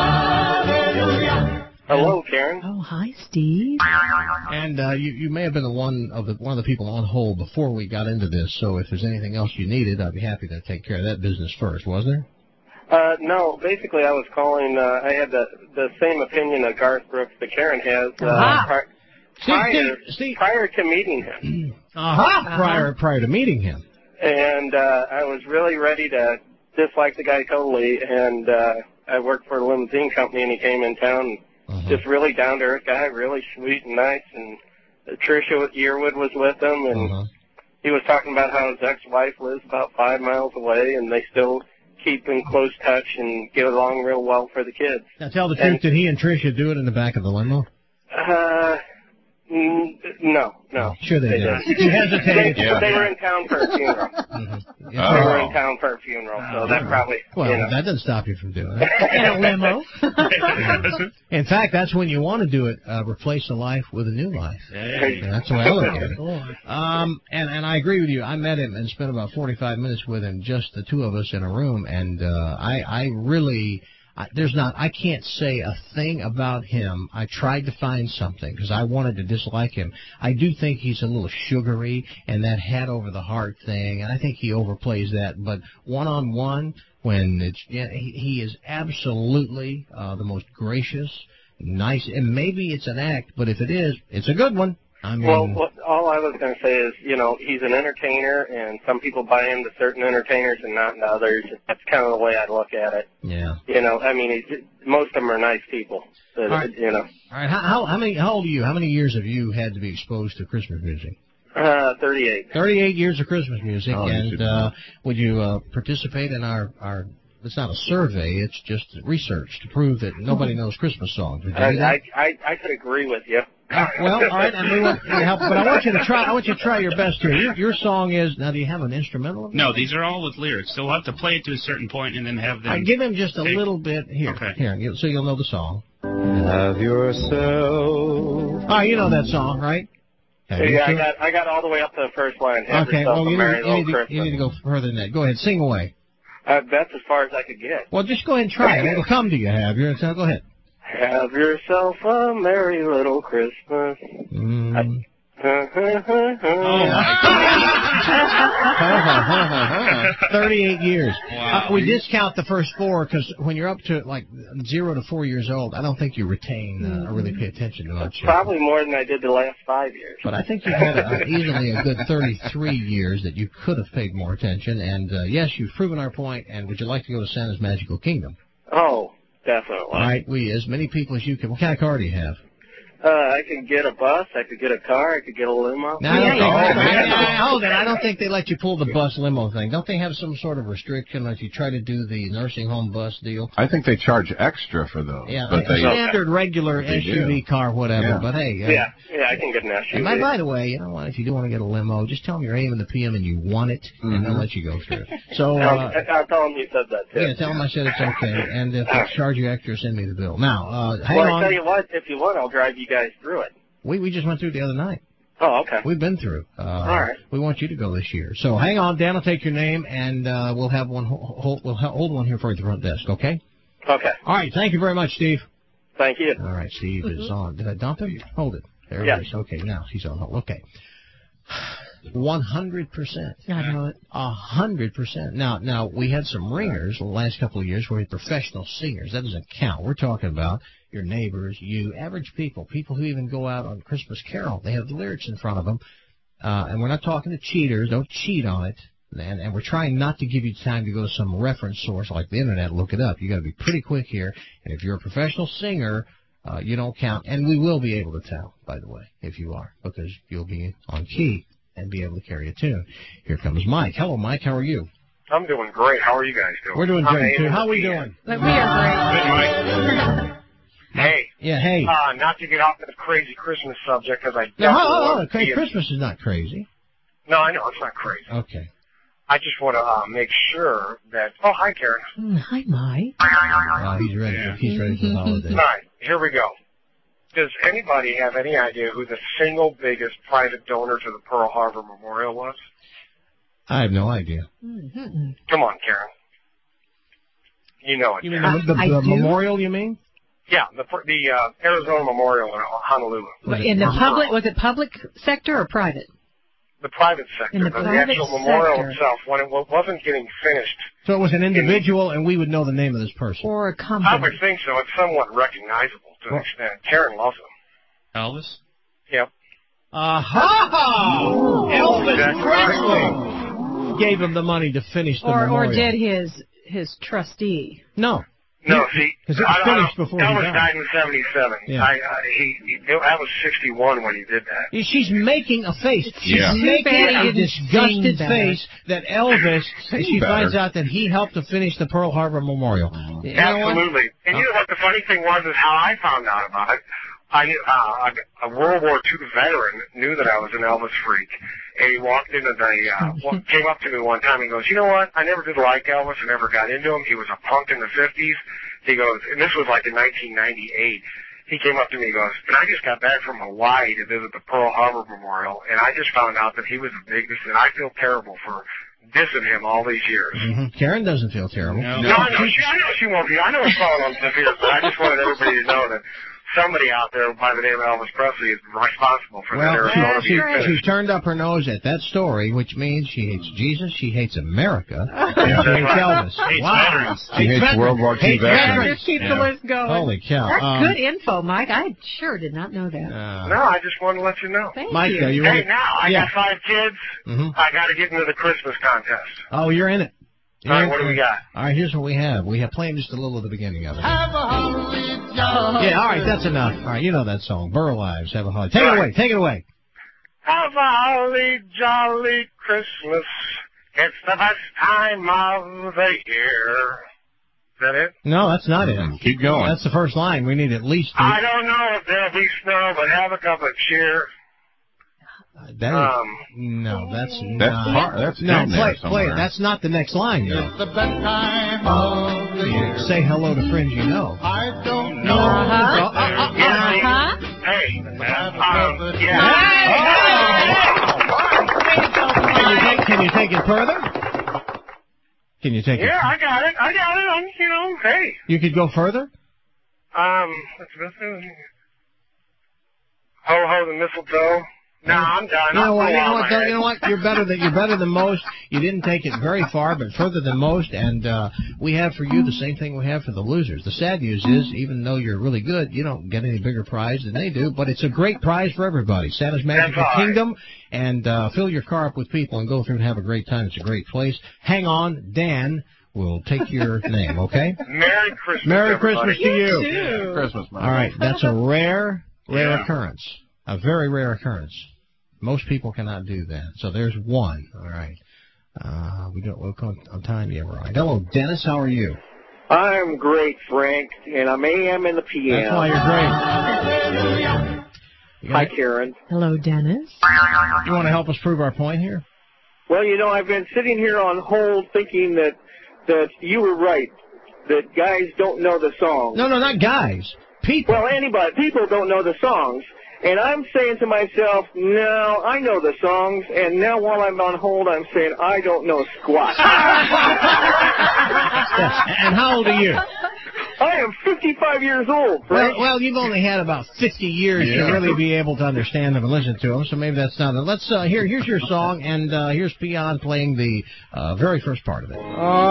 Speaker 9: Hello, Karen.
Speaker 2: Oh, hi, Steve.
Speaker 3: And uh, you, you may have been the one of the one of the people on hold before we got into this. So if there's anything else you needed, I'd be happy to take care of that business first. Was there?
Speaker 9: Uh, no, basically I was calling, uh, I had the, the same opinion of Garth Brooks that Karen has, uh,
Speaker 3: Ah.
Speaker 9: pri-
Speaker 3: Steve,
Speaker 9: prior,
Speaker 3: Steve, Steve.
Speaker 9: prior to meeting him.
Speaker 3: Uh-huh. Prior prior to meeting him.
Speaker 9: And, uh, I was really ready to dislike the guy totally, and, uh, I worked for a limousine company and he came in town,
Speaker 3: Uh-huh.
Speaker 9: just really down to earth guy, really sweet and nice, and Tricia Yearwood was with him, and
Speaker 3: Uh-huh.
Speaker 9: he was talking about how his ex-wife lives about five miles away, and they still keep in close touch and get along real well for the kids.
Speaker 3: Now tell the
Speaker 9: And-
Speaker 3: truth, did he and Tricia do it in the back of the limo?
Speaker 9: Uh, mm, no, no.
Speaker 3: Sure they did.
Speaker 9: didn't.
Speaker 3: He hesitated.
Speaker 9: They,
Speaker 3: Yeah.
Speaker 9: they were in town for a funeral.
Speaker 3: Mhm.
Speaker 9: They
Speaker 3: Yeah.
Speaker 9: were in town for a funeral, so that probably,
Speaker 3: Well,
Speaker 9: you know.
Speaker 3: that doesn't stop you from doing it.
Speaker 2: In a limo.
Speaker 3: In fact, that's when you want to do it, uh, replace a life with a new life.
Speaker 6: Hey.
Speaker 3: Yeah, that's the way I look at it. Um, and, and I agree with you. I met him and spent about forty-five minutes with him, just the two of us in a room, and uh, I, I really... I, there's not, I can't say a thing about him. I tried to find something because I wanted to dislike him. I do think he's a little sugary and that head over the heart thing, and I think he overplays that. But one-on-one, when it's, yeah, he, he is absolutely uh, the most gracious, nice, and maybe it's an act, but if it is, it's a good one. I mean,
Speaker 9: Well, what, all I was going to say is, you know, he's an entertainer, and some people buy into certain entertainers and not into others. That's kind of the way I look at it.
Speaker 3: yeah.
Speaker 9: You know, I mean, he's, most of them are nice people. That,
Speaker 3: All right.
Speaker 9: You know,
Speaker 3: All right, how, how, how many? How old are you? How many years have you had to be exposed to Christmas music?
Speaker 9: uh, thirty-eight.
Speaker 3: Thirty-eight years of Christmas music,
Speaker 18: Oh, you
Speaker 3: and
Speaker 18: should-
Speaker 3: uh, would you uh, participate in our our it's not a survey. It's just research to prove that nobody knows Christmas songs. Would you do that?
Speaker 9: I, I I could agree with you.
Speaker 3: Uh, well, all right, and we want you to help, but I want you to try. I want you to try your best here. Your, your song is now. Do you have an instrumental? Of
Speaker 6: No, these are all with lyrics. So we'll have to play it to a certain point and then have them.
Speaker 3: I give him just a little bit here.
Speaker 6: Okay.
Speaker 3: Here, you- so you'll know the song.
Speaker 21: Have yourself.
Speaker 3: Oh, you know that song, right? Have
Speaker 9: Yeah, I
Speaker 3: yourself-
Speaker 9: got I got all the way up to the first line. Have
Speaker 3: Okay,
Speaker 9: yourself
Speaker 3: well,
Speaker 9: a
Speaker 3: you
Speaker 9: merry
Speaker 3: need, you,
Speaker 9: little
Speaker 3: need to,
Speaker 9: Christmas.
Speaker 3: you need to go further than that. Go ahead, sing away.
Speaker 9: Uh, that's as far as I could get.
Speaker 3: Well, just go ahead and try it. It'll come to you, Have you? So go ahead.
Speaker 9: Have yourself a merry little Christmas.
Speaker 3: Mm. thirty-eight years.
Speaker 6: Wow.
Speaker 3: Uh, we discount the first four because when you're up to like zero to four years old, I don't think you retain uh, or really pay attention to much.
Speaker 9: Probably more than I did the last five years.
Speaker 3: But I think you've had a, easily a good thirty-three years that you could have paid more attention. And uh, yes, you've proven our point. And would you like to go to Santa's Magical Kingdom?
Speaker 9: Oh, definitely.
Speaker 3: All right, we, as many people as you can. What kind of car do you have?
Speaker 9: Uh, I could get a bus, I could get a car, I could get a limo.
Speaker 3: No, I don't think, I, I, hold it. I don't think they let you pull the bus limo thing. Don't they have some sort of restriction if you try to do the nursing home bus deal?
Speaker 10: I think they charge extra for those.
Speaker 3: Yeah,
Speaker 10: but
Speaker 3: a
Speaker 10: they,
Speaker 3: standard, regular
Speaker 10: they
Speaker 3: S U V
Speaker 10: do.
Speaker 3: car, whatever.
Speaker 10: Yeah.
Speaker 3: But hey, uh,
Speaker 9: Yeah, yeah, I can get an S U V.
Speaker 3: and by, by the way, you know what? If you do want to get a limo, just tell them you're A M and the P M and you want it,
Speaker 10: Mm-hmm.
Speaker 3: and they'll let you go through. So,
Speaker 9: I'll,
Speaker 3: uh,
Speaker 9: I'll tell them you said that, too.
Speaker 3: yeah, tell them I said it's okay, and if they charge you extra, send me the bill. Now, uh, hang
Speaker 9: Well, I
Speaker 3: on.
Speaker 9: tell you what, if you want, I'll drive you guys through it.
Speaker 3: We we just went through the other night.
Speaker 9: Oh, okay.
Speaker 3: We've been through. Uh,
Speaker 9: All right.
Speaker 3: We want you to go this year. So hang on, Dan will take your name, and uh, we'll have one. Hold, we'll hold one here for you at the front desk. Okay.
Speaker 9: Okay.
Speaker 3: All right. Thank you very much, Steve.
Speaker 9: Thank you.
Speaker 3: All right, Steve is on. Did I dump him? Hold it. There
Speaker 9: Yes.
Speaker 3: it is. Okay, now he's on hold. Okay. One hundred percent.
Speaker 2: I know it.
Speaker 3: A hundred percent. Now, now we had some ringers the last couple of years where we had professional singers. That doesn't count. We're talking about your neighbors, you, average people, people who even go out on Christmas Carol. They have the lyrics in front of them, uh, and we're not talking to cheaters. Don't cheat on it. And, and we're trying not to give you time to go to some reference source like the internet and look it up. You got to be pretty quick here. And if you're a professional singer, uh, you don't count. And we will be able to tell, by the way, if you are, because you'll be on key and be able to carry a tune. Here comes Mike. Hello, Mike. How are you?
Speaker 11: I'm doing great. How are you guys doing?
Speaker 3: We're doing
Speaker 11: I'm
Speaker 3: great, too.
Speaker 11: Aiden
Speaker 3: How are we
Speaker 11: P M.
Speaker 3: doing?
Speaker 2: We are great.
Speaker 11: Hey.
Speaker 3: Yeah, hey.
Speaker 11: Uh, not to get off the crazy Christmas subject, because I
Speaker 3: No,
Speaker 11: definitely
Speaker 3: oh, oh,
Speaker 11: want to
Speaker 3: okay.
Speaker 11: be a-
Speaker 3: Christmas is not crazy.
Speaker 11: No, I know, it's not crazy.
Speaker 3: Okay.
Speaker 11: I just want to uh, make sure that... Oh, hi, Karen.
Speaker 2: Mm, Hi, Mike.
Speaker 3: Uh, he's ready. For, he's ready for the holidays.
Speaker 11: All right, here we go. Does anybody have any idea who the single biggest private donor to the Pearl Harbor Memorial was?
Speaker 3: I have no idea.
Speaker 2: Mm-hmm.
Speaker 11: Come on, Karen. You know it.
Speaker 3: You mean
Speaker 11: Karen.
Speaker 3: the, the, the memorial, you mean?
Speaker 11: Yeah, the the uh, Arizona Memorial in Honolulu.
Speaker 2: In the public, was it public sector or private?
Speaker 11: The private sector.
Speaker 2: In the
Speaker 11: but
Speaker 2: private
Speaker 11: the actual memorial
Speaker 2: sector.
Speaker 11: itself, when it wa- wasn't getting finished,
Speaker 3: So it was an individual, and we would know the name of this person.
Speaker 2: Or a
Speaker 11: I
Speaker 2: company?
Speaker 11: would think so. It's somewhat recognizable to an
Speaker 3: Well-
Speaker 11: extent. Karen loves him.
Speaker 6: Elvis?
Speaker 11: Yep.
Speaker 3: Aha! Elvis
Speaker 11: Exactly
Speaker 3: Presley gave him the money to finish the
Speaker 2: Or, or
Speaker 3: memorial.
Speaker 2: did his his trustee?
Speaker 3: No.
Speaker 11: No, see,
Speaker 3: Because it was
Speaker 11: I- I-
Speaker 3: finished before he
Speaker 11: Elvis
Speaker 3: died.
Speaker 11: died in seventy-seven.
Speaker 3: Yeah.
Speaker 11: I, I, he, he, I was sixty-one when he did that.
Speaker 3: She's making a face. She's
Speaker 10: Yeah.
Speaker 3: making
Speaker 2: Too bad
Speaker 3: a
Speaker 2: he didn't
Speaker 3: disgusted
Speaker 2: sing better.
Speaker 3: face that Elvis,
Speaker 10: Sing
Speaker 3: she
Speaker 10: better.
Speaker 3: finds out that he helped to finish the Pearl Harbor Memorial. You know what?
Speaker 11: Absolutely. And you know what the funny thing was is how I found out about it. I knew, uh, a, a World War Two veteran knew that I was an Elvis freak, and he walked into the, uh, wa- came up to me one time and goes, you know what, I never did like Elvis, I never got into him, he was a punk in the fifties. He goes, and this was like in nineteen ninety-eight, he came up to me and goes, and I just got back from Hawaii to visit the Pearl Harbor Memorial, and I just found out that he was the biggest, and I feel terrible for dissing him all these years.
Speaker 3: Mm-hmm. Karen doesn't feel terrible.
Speaker 11: No, I know she, I know she won't be. I know it's falling on deaf ears, but I just wanted everybody to know that somebody out there by the name of Elvis Presley is responsible for that
Speaker 3: Well,
Speaker 11: Arizona
Speaker 3: she,
Speaker 11: being
Speaker 3: she
Speaker 11: finished.
Speaker 3: turned up her nose at that story, which means she hates Jesus, she hates America, and
Speaker 11: Yeah,
Speaker 3: she hates
Speaker 11: that's right.
Speaker 3: Elvis.
Speaker 11: Hates
Speaker 3: wow.
Speaker 11: veterans.
Speaker 10: She hates
Speaker 3: veterans.
Speaker 10: World War Two
Speaker 3: Hates
Speaker 10: veterans.
Speaker 2: Just keep
Speaker 10: Yeah.
Speaker 2: the list going.
Speaker 3: Holy cow.
Speaker 2: That's
Speaker 3: Um,
Speaker 2: good info, Mike. I sure did not know that.
Speaker 3: Uh,
Speaker 11: No, I just wanted to let you know.
Speaker 2: Thank
Speaker 3: Mike,
Speaker 2: you.
Speaker 3: are you
Speaker 11: Hey,
Speaker 3: ready?
Speaker 11: now, I
Speaker 3: Yeah.
Speaker 11: got five kids.
Speaker 3: Mhm.
Speaker 11: I got to get into the Christmas contest.
Speaker 3: Oh, you're in it. You're
Speaker 11: All right,
Speaker 3: in
Speaker 11: what do
Speaker 3: for
Speaker 11: we
Speaker 3: it.
Speaker 11: got?
Speaker 3: All right, here's what we have. We have playing just a little at the beginning of it.
Speaker 11: Have a holly jolly.
Speaker 3: Yeah, all right, that's enough. All right, you know that song. Burl Ives, Have a Holiday. Take it
Speaker 11: Right.
Speaker 3: away. Take it away.
Speaker 11: Have a holly jolly Christmas. It's the best time of the year. that it?
Speaker 3: No, that's not it.
Speaker 10: Keep going.
Speaker 3: That's the first line. We need at least three.
Speaker 11: I don't know if there'll be snow, but have a cup of cheer.
Speaker 3: That
Speaker 11: Um,
Speaker 3: is, no, that's
Speaker 10: That's
Speaker 3: not.
Speaker 10: hard. That's
Speaker 3: no,
Speaker 10: in there
Speaker 3: play, play
Speaker 10: somewhere.
Speaker 3: it. That's not the next line, though.
Speaker 21: It's the best time of the year.
Speaker 3: Say hello to friends you know.
Speaker 21: I don't know.
Speaker 2: Uh-huh.
Speaker 3: Uh, uh, uh,
Speaker 2: Uh-huh.
Speaker 11: Hey, um, yeah.
Speaker 3: Can you take, can you take it further? Can you take it?
Speaker 11: Yeah, I got it. I got it. I'm, you know, hey.
Speaker 3: You could go further?
Speaker 11: Um, what's this? Ho ho the mistletoe. No, I'm done.
Speaker 3: You know
Speaker 11: I'm
Speaker 3: what? You
Speaker 11: full
Speaker 3: know
Speaker 11: on
Speaker 3: what?
Speaker 11: my
Speaker 3: though?
Speaker 11: head.
Speaker 3: You know what? You're better than you're better than most. You didn't take it very far, but further than most. And uh, we have for you the same thing we have for the losers. The sad news is, even though you're really good, you don't get any bigger prize than they do. But it's a great prize for everybody. Santa's Magical
Speaker 11: That's right.
Speaker 3: Kingdom, and uh, fill your car up with people and go through and have a great time. It's a great place. Hang on, Dan will take your name. Okay.
Speaker 11: Merry Christmas,
Speaker 3: Merry
Speaker 11: everybody.
Speaker 3: Christmas to you.
Speaker 2: too.
Speaker 10: Christmas, man.
Speaker 3: All right, that's a rare, rare
Speaker 11: Yeah.
Speaker 3: occurrence. A very rare occurrence. Most people cannot do that. So there's one. All right. Uh, we don't look on, on time yet, right? Hello, Dennis. How are you?
Speaker 16: I'm great, Frank, and I'm A M in the P M.
Speaker 3: That's why you're great. You
Speaker 16: Hi,
Speaker 3: got-
Speaker 16: Karen.
Speaker 2: Hello, Dennis.
Speaker 3: You want to help us prove our point here?
Speaker 16: Well, you know, I've been sitting here on hold thinking that that you were right, that guys don't know the songs.
Speaker 3: No, no, not guys. People.
Speaker 16: Well, anybody. People don't know the songs. And I'm saying to myself, no, I know the songs, and now while I'm on hold, I'm saying I don't know squat.
Speaker 3: And how old are you?
Speaker 16: I am fifty-five years old,
Speaker 3: Well,
Speaker 16: Frank.
Speaker 3: well, you've only had about fifty years
Speaker 10: Yeah.
Speaker 3: to really be able to understand them and listen to them, so maybe that's not it. Let's, uh, here, here's your song, and uh, here's Peon playing the uh, very first part of it.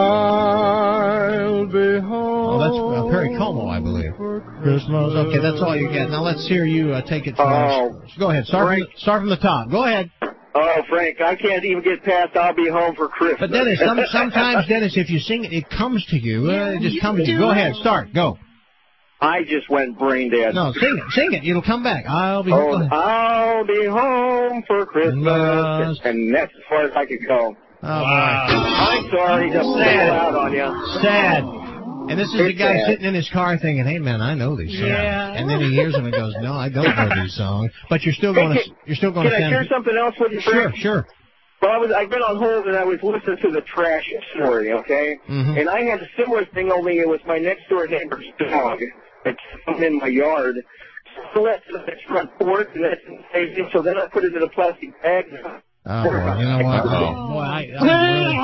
Speaker 21: I'll be home.
Speaker 3: Oh, that's uh, Perry Como, I believe. Christmas. Okay, that's all you get. Now let's hear you uh, take it from
Speaker 16: Oh,
Speaker 3: us. Go ahead. Start from,
Speaker 16: Frank.
Speaker 3: the, start from the top. Go ahead.
Speaker 16: Oh, Frank, I can't even get past I'll be home for Christmas.
Speaker 3: But Dennis, some, sometimes, Dennis, if you sing it, it comes to you. Uh, it just comes to you. Go ahead. Start. Go.
Speaker 16: I just went brain dead.
Speaker 3: No, sing it. Sing it. It'll come back. I'll be.
Speaker 16: Oh,
Speaker 3: go ahead.
Speaker 16: I'll be home for Christmas.
Speaker 3: Christmas.
Speaker 16: And that's as far as I could go.
Speaker 3: Oh, boy.
Speaker 16: I'm sorry to pull
Speaker 3: Sad.
Speaker 16: out on you.
Speaker 3: Sad. And this is the
Speaker 16: It's
Speaker 3: guy
Speaker 16: sad.
Speaker 3: sitting in his car thinking, "Hey, man, I know these songs."
Speaker 2: Yeah.
Speaker 3: And then he hears them and goes, "No, I don't know these songs." But you're still going to.
Speaker 16: Hey,
Speaker 3: You're still going
Speaker 16: Can
Speaker 3: to
Speaker 16: I
Speaker 3: send.
Speaker 16: share something else with you,
Speaker 3: Sure,
Speaker 16: Frank?
Speaker 3: sure.
Speaker 16: Well, I was, I've been on hold and I was listening to the trash story, okay?
Speaker 3: Mhm.
Speaker 16: And I had a similar thing, only it was my next door neighbor's dog that came in my yard. So I left it on its front porch and that didn't save it, so then I put it in a plastic bag.
Speaker 3: Oh, boy, you know what?
Speaker 10: Uh-oh.
Speaker 3: Boy, I, I'm really.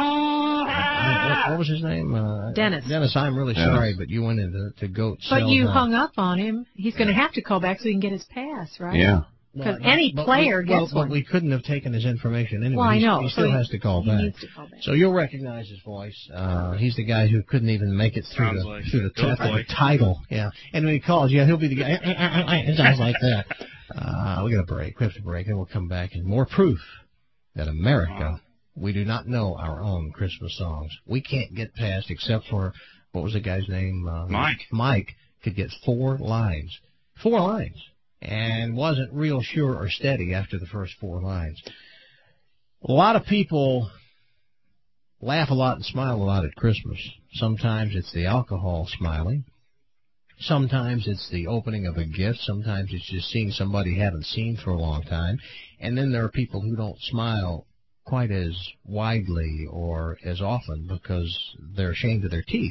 Speaker 3: I- What was his name? Uh,
Speaker 2: Dennis.
Speaker 3: Dennis, I'm really
Speaker 10: Dennis.
Speaker 3: sorry, but you went into to goat
Speaker 2: But
Speaker 3: sales
Speaker 2: you
Speaker 3: now.
Speaker 2: hung up on him. He's going to have to call back so he can get his pass, right?
Speaker 10: Yeah.
Speaker 2: Because
Speaker 3: Well,
Speaker 2: any
Speaker 3: but
Speaker 2: player
Speaker 3: we,
Speaker 2: gets
Speaker 3: well,
Speaker 2: one.
Speaker 3: But we couldn't have taken his information anyway.
Speaker 2: Well, I
Speaker 3: He's-
Speaker 2: know.
Speaker 3: He
Speaker 2: So
Speaker 3: still
Speaker 2: he-
Speaker 3: has to call
Speaker 2: he
Speaker 3: back.
Speaker 2: needs to call back.
Speaker 3: So you'll recognize his voice. Uh, he's the guy who couldn't even make it through
Speaker 6: Sounds
Speaker 3: the
Speaker 6: like
Speaker 3: through the,
Speaker 6: Bill
Speaker 3: t- the
Speaker 6: Blake.
Speaker 3: title. Yeah, and when he calls, yeah, he'll be the guy. It sounds like that. Uh, we got a break. We have to break, and we'll come back and more proof that America, we do not know our own Christmas songs. We can't get past, except for what was the guy's name? Uh,
Speaker 6: Mike.
Speaker 3: Mike could get four lines. Four lines. And wasn't real sure or steady after the first four lines. A lot of people laugh a lot and smile a lot at Christmas. Sometimes it's the alcohol smiling. Sometimes it's the opening of a gift. Sometimes it's just seeing somebody you haven't seen for a long time. And then there are people who don't smile quite as widely or as often because they're ashamed of their teeth.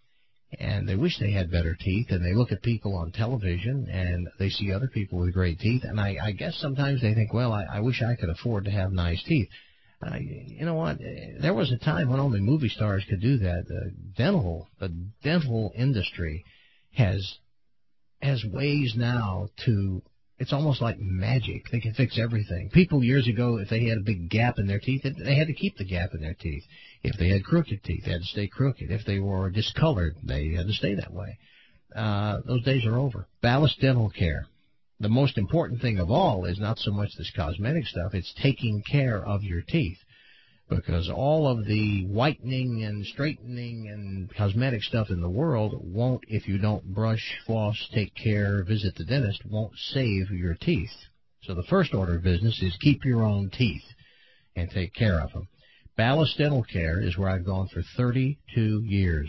Speaker 3: And they wish they had better teeth, and they look at people on television, and they see other people with great teeth, and I, I guess sometimes they think, well, I, I wish I could afford to have nice teeth. Uh, you know what? There was a time when only movie stars could do that. The dental, the dental industry has has ways now to. It's almost like magic. They can fix everything. People years ago, if they had a big gap in their teeth, they had to keep the gap in their teeth. If they had crooked teeth, they had to stay crooked. If they were discolored, they had to stay that way. Uh, those days are over. Ballast Dental Care. The most important thing of all is not so much this cosmetic stuff. It's taking care of your teeth. Because all of the whitening and straightening and cosmetic stuff in the world won't, if you don't brush, floss, take care, visit the dentist, won't save your teeth. So the first order of business is keep your own teeth and take care of them. Ballast Dental Care is where I've gone for thirty-two years.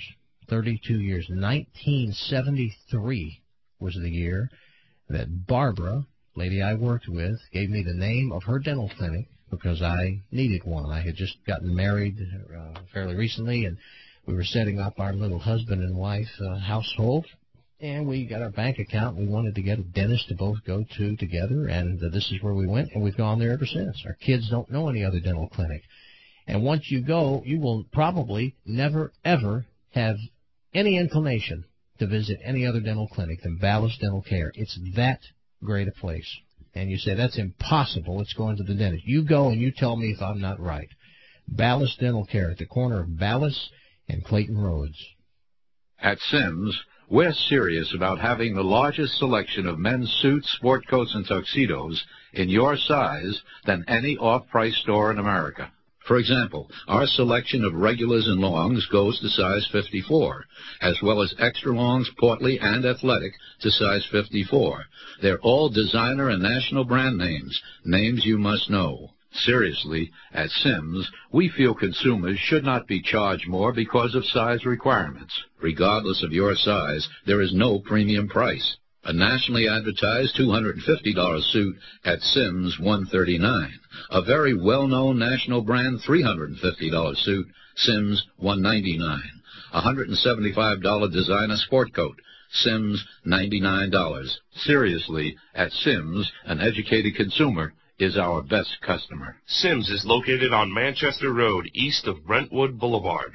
Speaker 3: thirty-two years. nineteen seventy-three was the year that Barbara, lady I worked with, gave me the name of her dental clinic because I needed one. I had just gotten married uh, fairly recently, and we were setting up our little husband and wife uh, household, and we got our bank account. We wanted to get a dentist to both go to together, and uh, this is where we went, and we've gone there ever since. Our kids don't know any other dental clinic. And once you go, you will probably never, ever have any inclination to visit any other dental clinic than Ballas Dental Care. It's that great a place. And you say, that's impossible. It's going to the dentist. You go and you tell me if I'm not right. Ballas Dental Care at the corner of Ballas and Clayton Roads.
Speaker 18: At Sims, we're serious about having the largest selection of men's suits, sport coats, and tuxedos in your size than any off-price store in America. For example, our selection of regulars and longs goes to size fifty-four, as well as extra longs, portly, and athletic to size fifty-four. They're all designer and national brand names, names you must know. Seriously, at Sims, we feel consumers should not be charged more because of size requirements. Regardless of your size, there is no premium price. A nationally advertised two hundred fifty dollar suit at Sims, one hundred thirty-nine dollars. A very well-known national brand three hundred fifty dollar suit, Sims, one hundred ninety-nine dollars. A one hundred seventy-five dollar designer sport coat, Sims, ninety-nine dollars. Seriously, at Sims, an educated consumer is our best customer.
Speaker 4: Sims is located on Manchester Road, east of Brentwood Boulevard.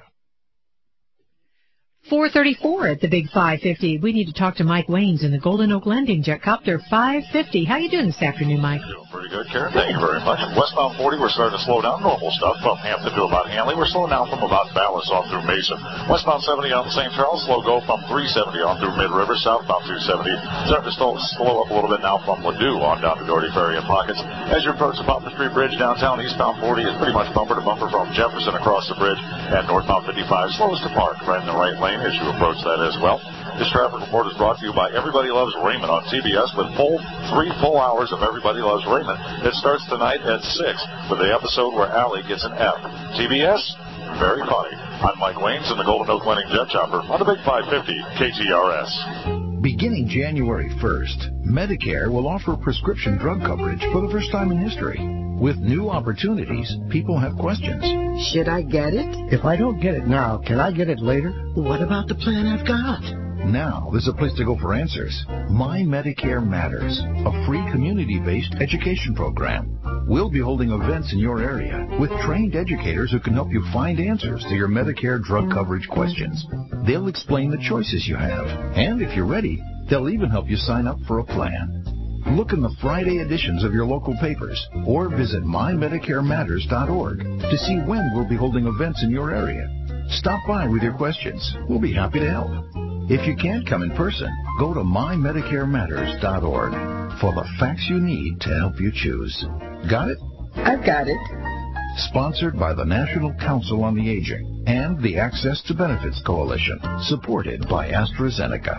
Speaker 2: four thirty-four at the Big five fifty. We need to talk to Mike Waynes in the Golden Oak Lending Jetcopter five fifty. How you doing this afternoon, Mike?
Speaker 12: Doing pretty good, Karen. Thank you very much. Westbound forty, we're starting to slow down. Normal stuff from Hampton to about Hanley. We're slowing down from about Ballas on through Mason. Westbound seventy on Saint Charles. Slow go from three seventy on through Mid River. Southbound two seventy. Starting to slow, slow up a little bit now from Ladue on down to Doherty Ferry and Pockets. As you approach the Poplar Street Bridge downtown, eastbound forty is pretty much bumper to bumper from Jefferson across the bridge. And northbound fifty-five slowest to park right in the right lane as you approach that as well. This traffic report is brought to you by Everybody Loves Raymond on C B S with full three full hours of Everybody Loves Raymond. It starts tonight at six with the episode where Allie gets an F. C B S, very funny. I'm Mike Waynes in the Golden Oak Lending Jet Chopper on the Big five fifty K T R S.
Speaker 15: Beginning January first, Medicare will offer prescription drug coverage for the first time in history. With new opportunities, people have questions.
Speaker 22: Should I get it?
Speaker 15: If I don't get it now, can I get it later?
Speaker 22: What about the plan I've got?
Speaker 15: Now, there's a place to go for answers. My Medicare Matters, a free community-based education program. We'll be holding events in your area with trained educators who can help you find answers to your Medicare drug coverage questions. They'll explain the choices you have. And if you're ready, they'll even help you sign up for a plan. Look in the Friday editions of your local papers or visit my medicare matters dot org to see when we'll be holding events in your area. Stop by with your questions. We'll be happy to help. If you can't come in person, go to my medicare matters dot org for the facts you need to help you choose. Got it?
Speaker 22: I've got it.
Speaker 15: Sponsored by the National Council on the Aging and the Access to Benefits Coalition, supported by AstraZeneca.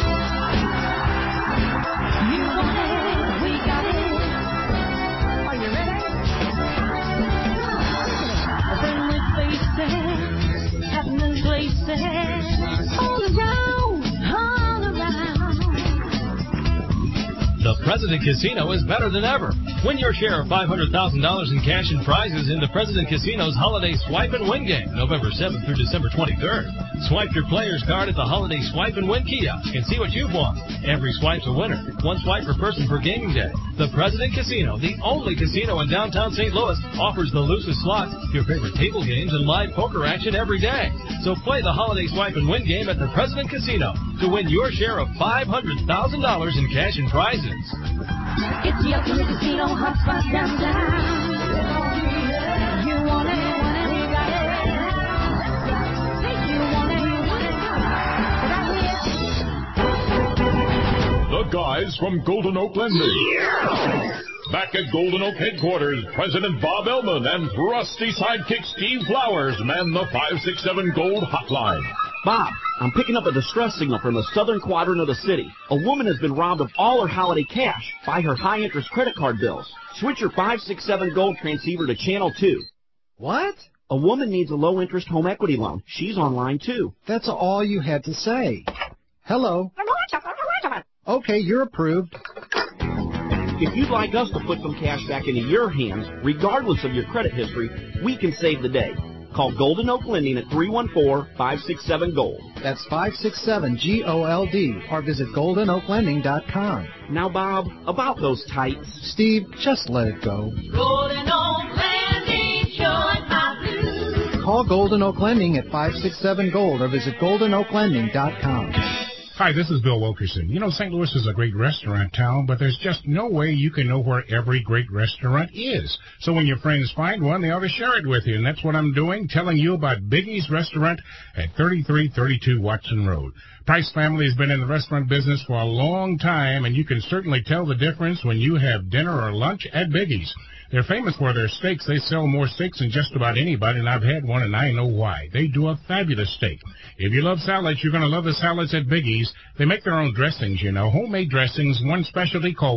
Speaker 1: The President Casino is better than ever. Win your share of five hundred thousand dollars in cash and prizes in the President Casino's Holiday Swipe and Win game, November seventh through December twenty-third. Swipe your player's card at the Holiday Swipe and Win kiosk and see what you've won. Every swipe's a winner. One swipe per person per gaming day. The President Casino, the only casino in downtown Saint Louis, offers the loosest slots, your favorite table games, and live poker action every day. So play the Holiday Swipe and Win game at the President Casino to win your share of five hundred thousand dollars in cash and prizes.
Speaker 20: It's the ultimate casino hotspot downtown. You want it, want it, you got it. You want it, you want it,
Speaker 23: The guys from Golden Oak Lending. Back at Golden Oak headquarters, President Bob Ellman and trusty sidekick Steve Flowers man the five six seven Gold hotline.
Speaker 24: Bob, I'm picking up a distress signal from the southern quadrant of the city. A woman has been robbed of all her holiday cash by her high-interest credit card bills. Switch your five six seven Gold transceiver to Channel two.
Speaker 25: What?
Speaker 24: A woman needs a low-interest home equity loan. She's online, too.
Speaker 5: That's all you had to say. Hello. Okay, you're approved.
Speaker 24: If you'd like us to put some cash back into your hands, regardless of your credit history, we can save the day. Call Golden Oak Lending at three one four, five six seven, GOLD.
Speaker 5: That's five six seven G O L D, or visit golden oak lending dot com.
Speaker 24: Now, Bob, about those tights.
Speaker 5: Steve, just let it go.
Speaker 8: Golden Oak Lending, showing my blues.
Speaker 5: Call Golden Oak Lending at five six seven GOLD or visit golden oak lending dot com.
Speaker 14: Hi, this is Bill Wilkerson. You know, Saint Louis is a great restaurant town, but there's just no way you can know where every great restaurant is. So when your friends find one, they ought to share it with you, and that's what I'm doing, telling you about Biggie's Restaurant at thirty-three thirty-two Watson Road. Price family has been in the restaurant business for a long time, and you can certainly tell the difference when you have dinner or lunch at Biggie's. They're famous for their steaks. They sell more steaks than just about anybody, and I've had one, and I know why. They do a fabulous steak. If you love salads, you're going to love the salads at Biggie's. They make their own dressings, you know, homemade dressings, one specialty called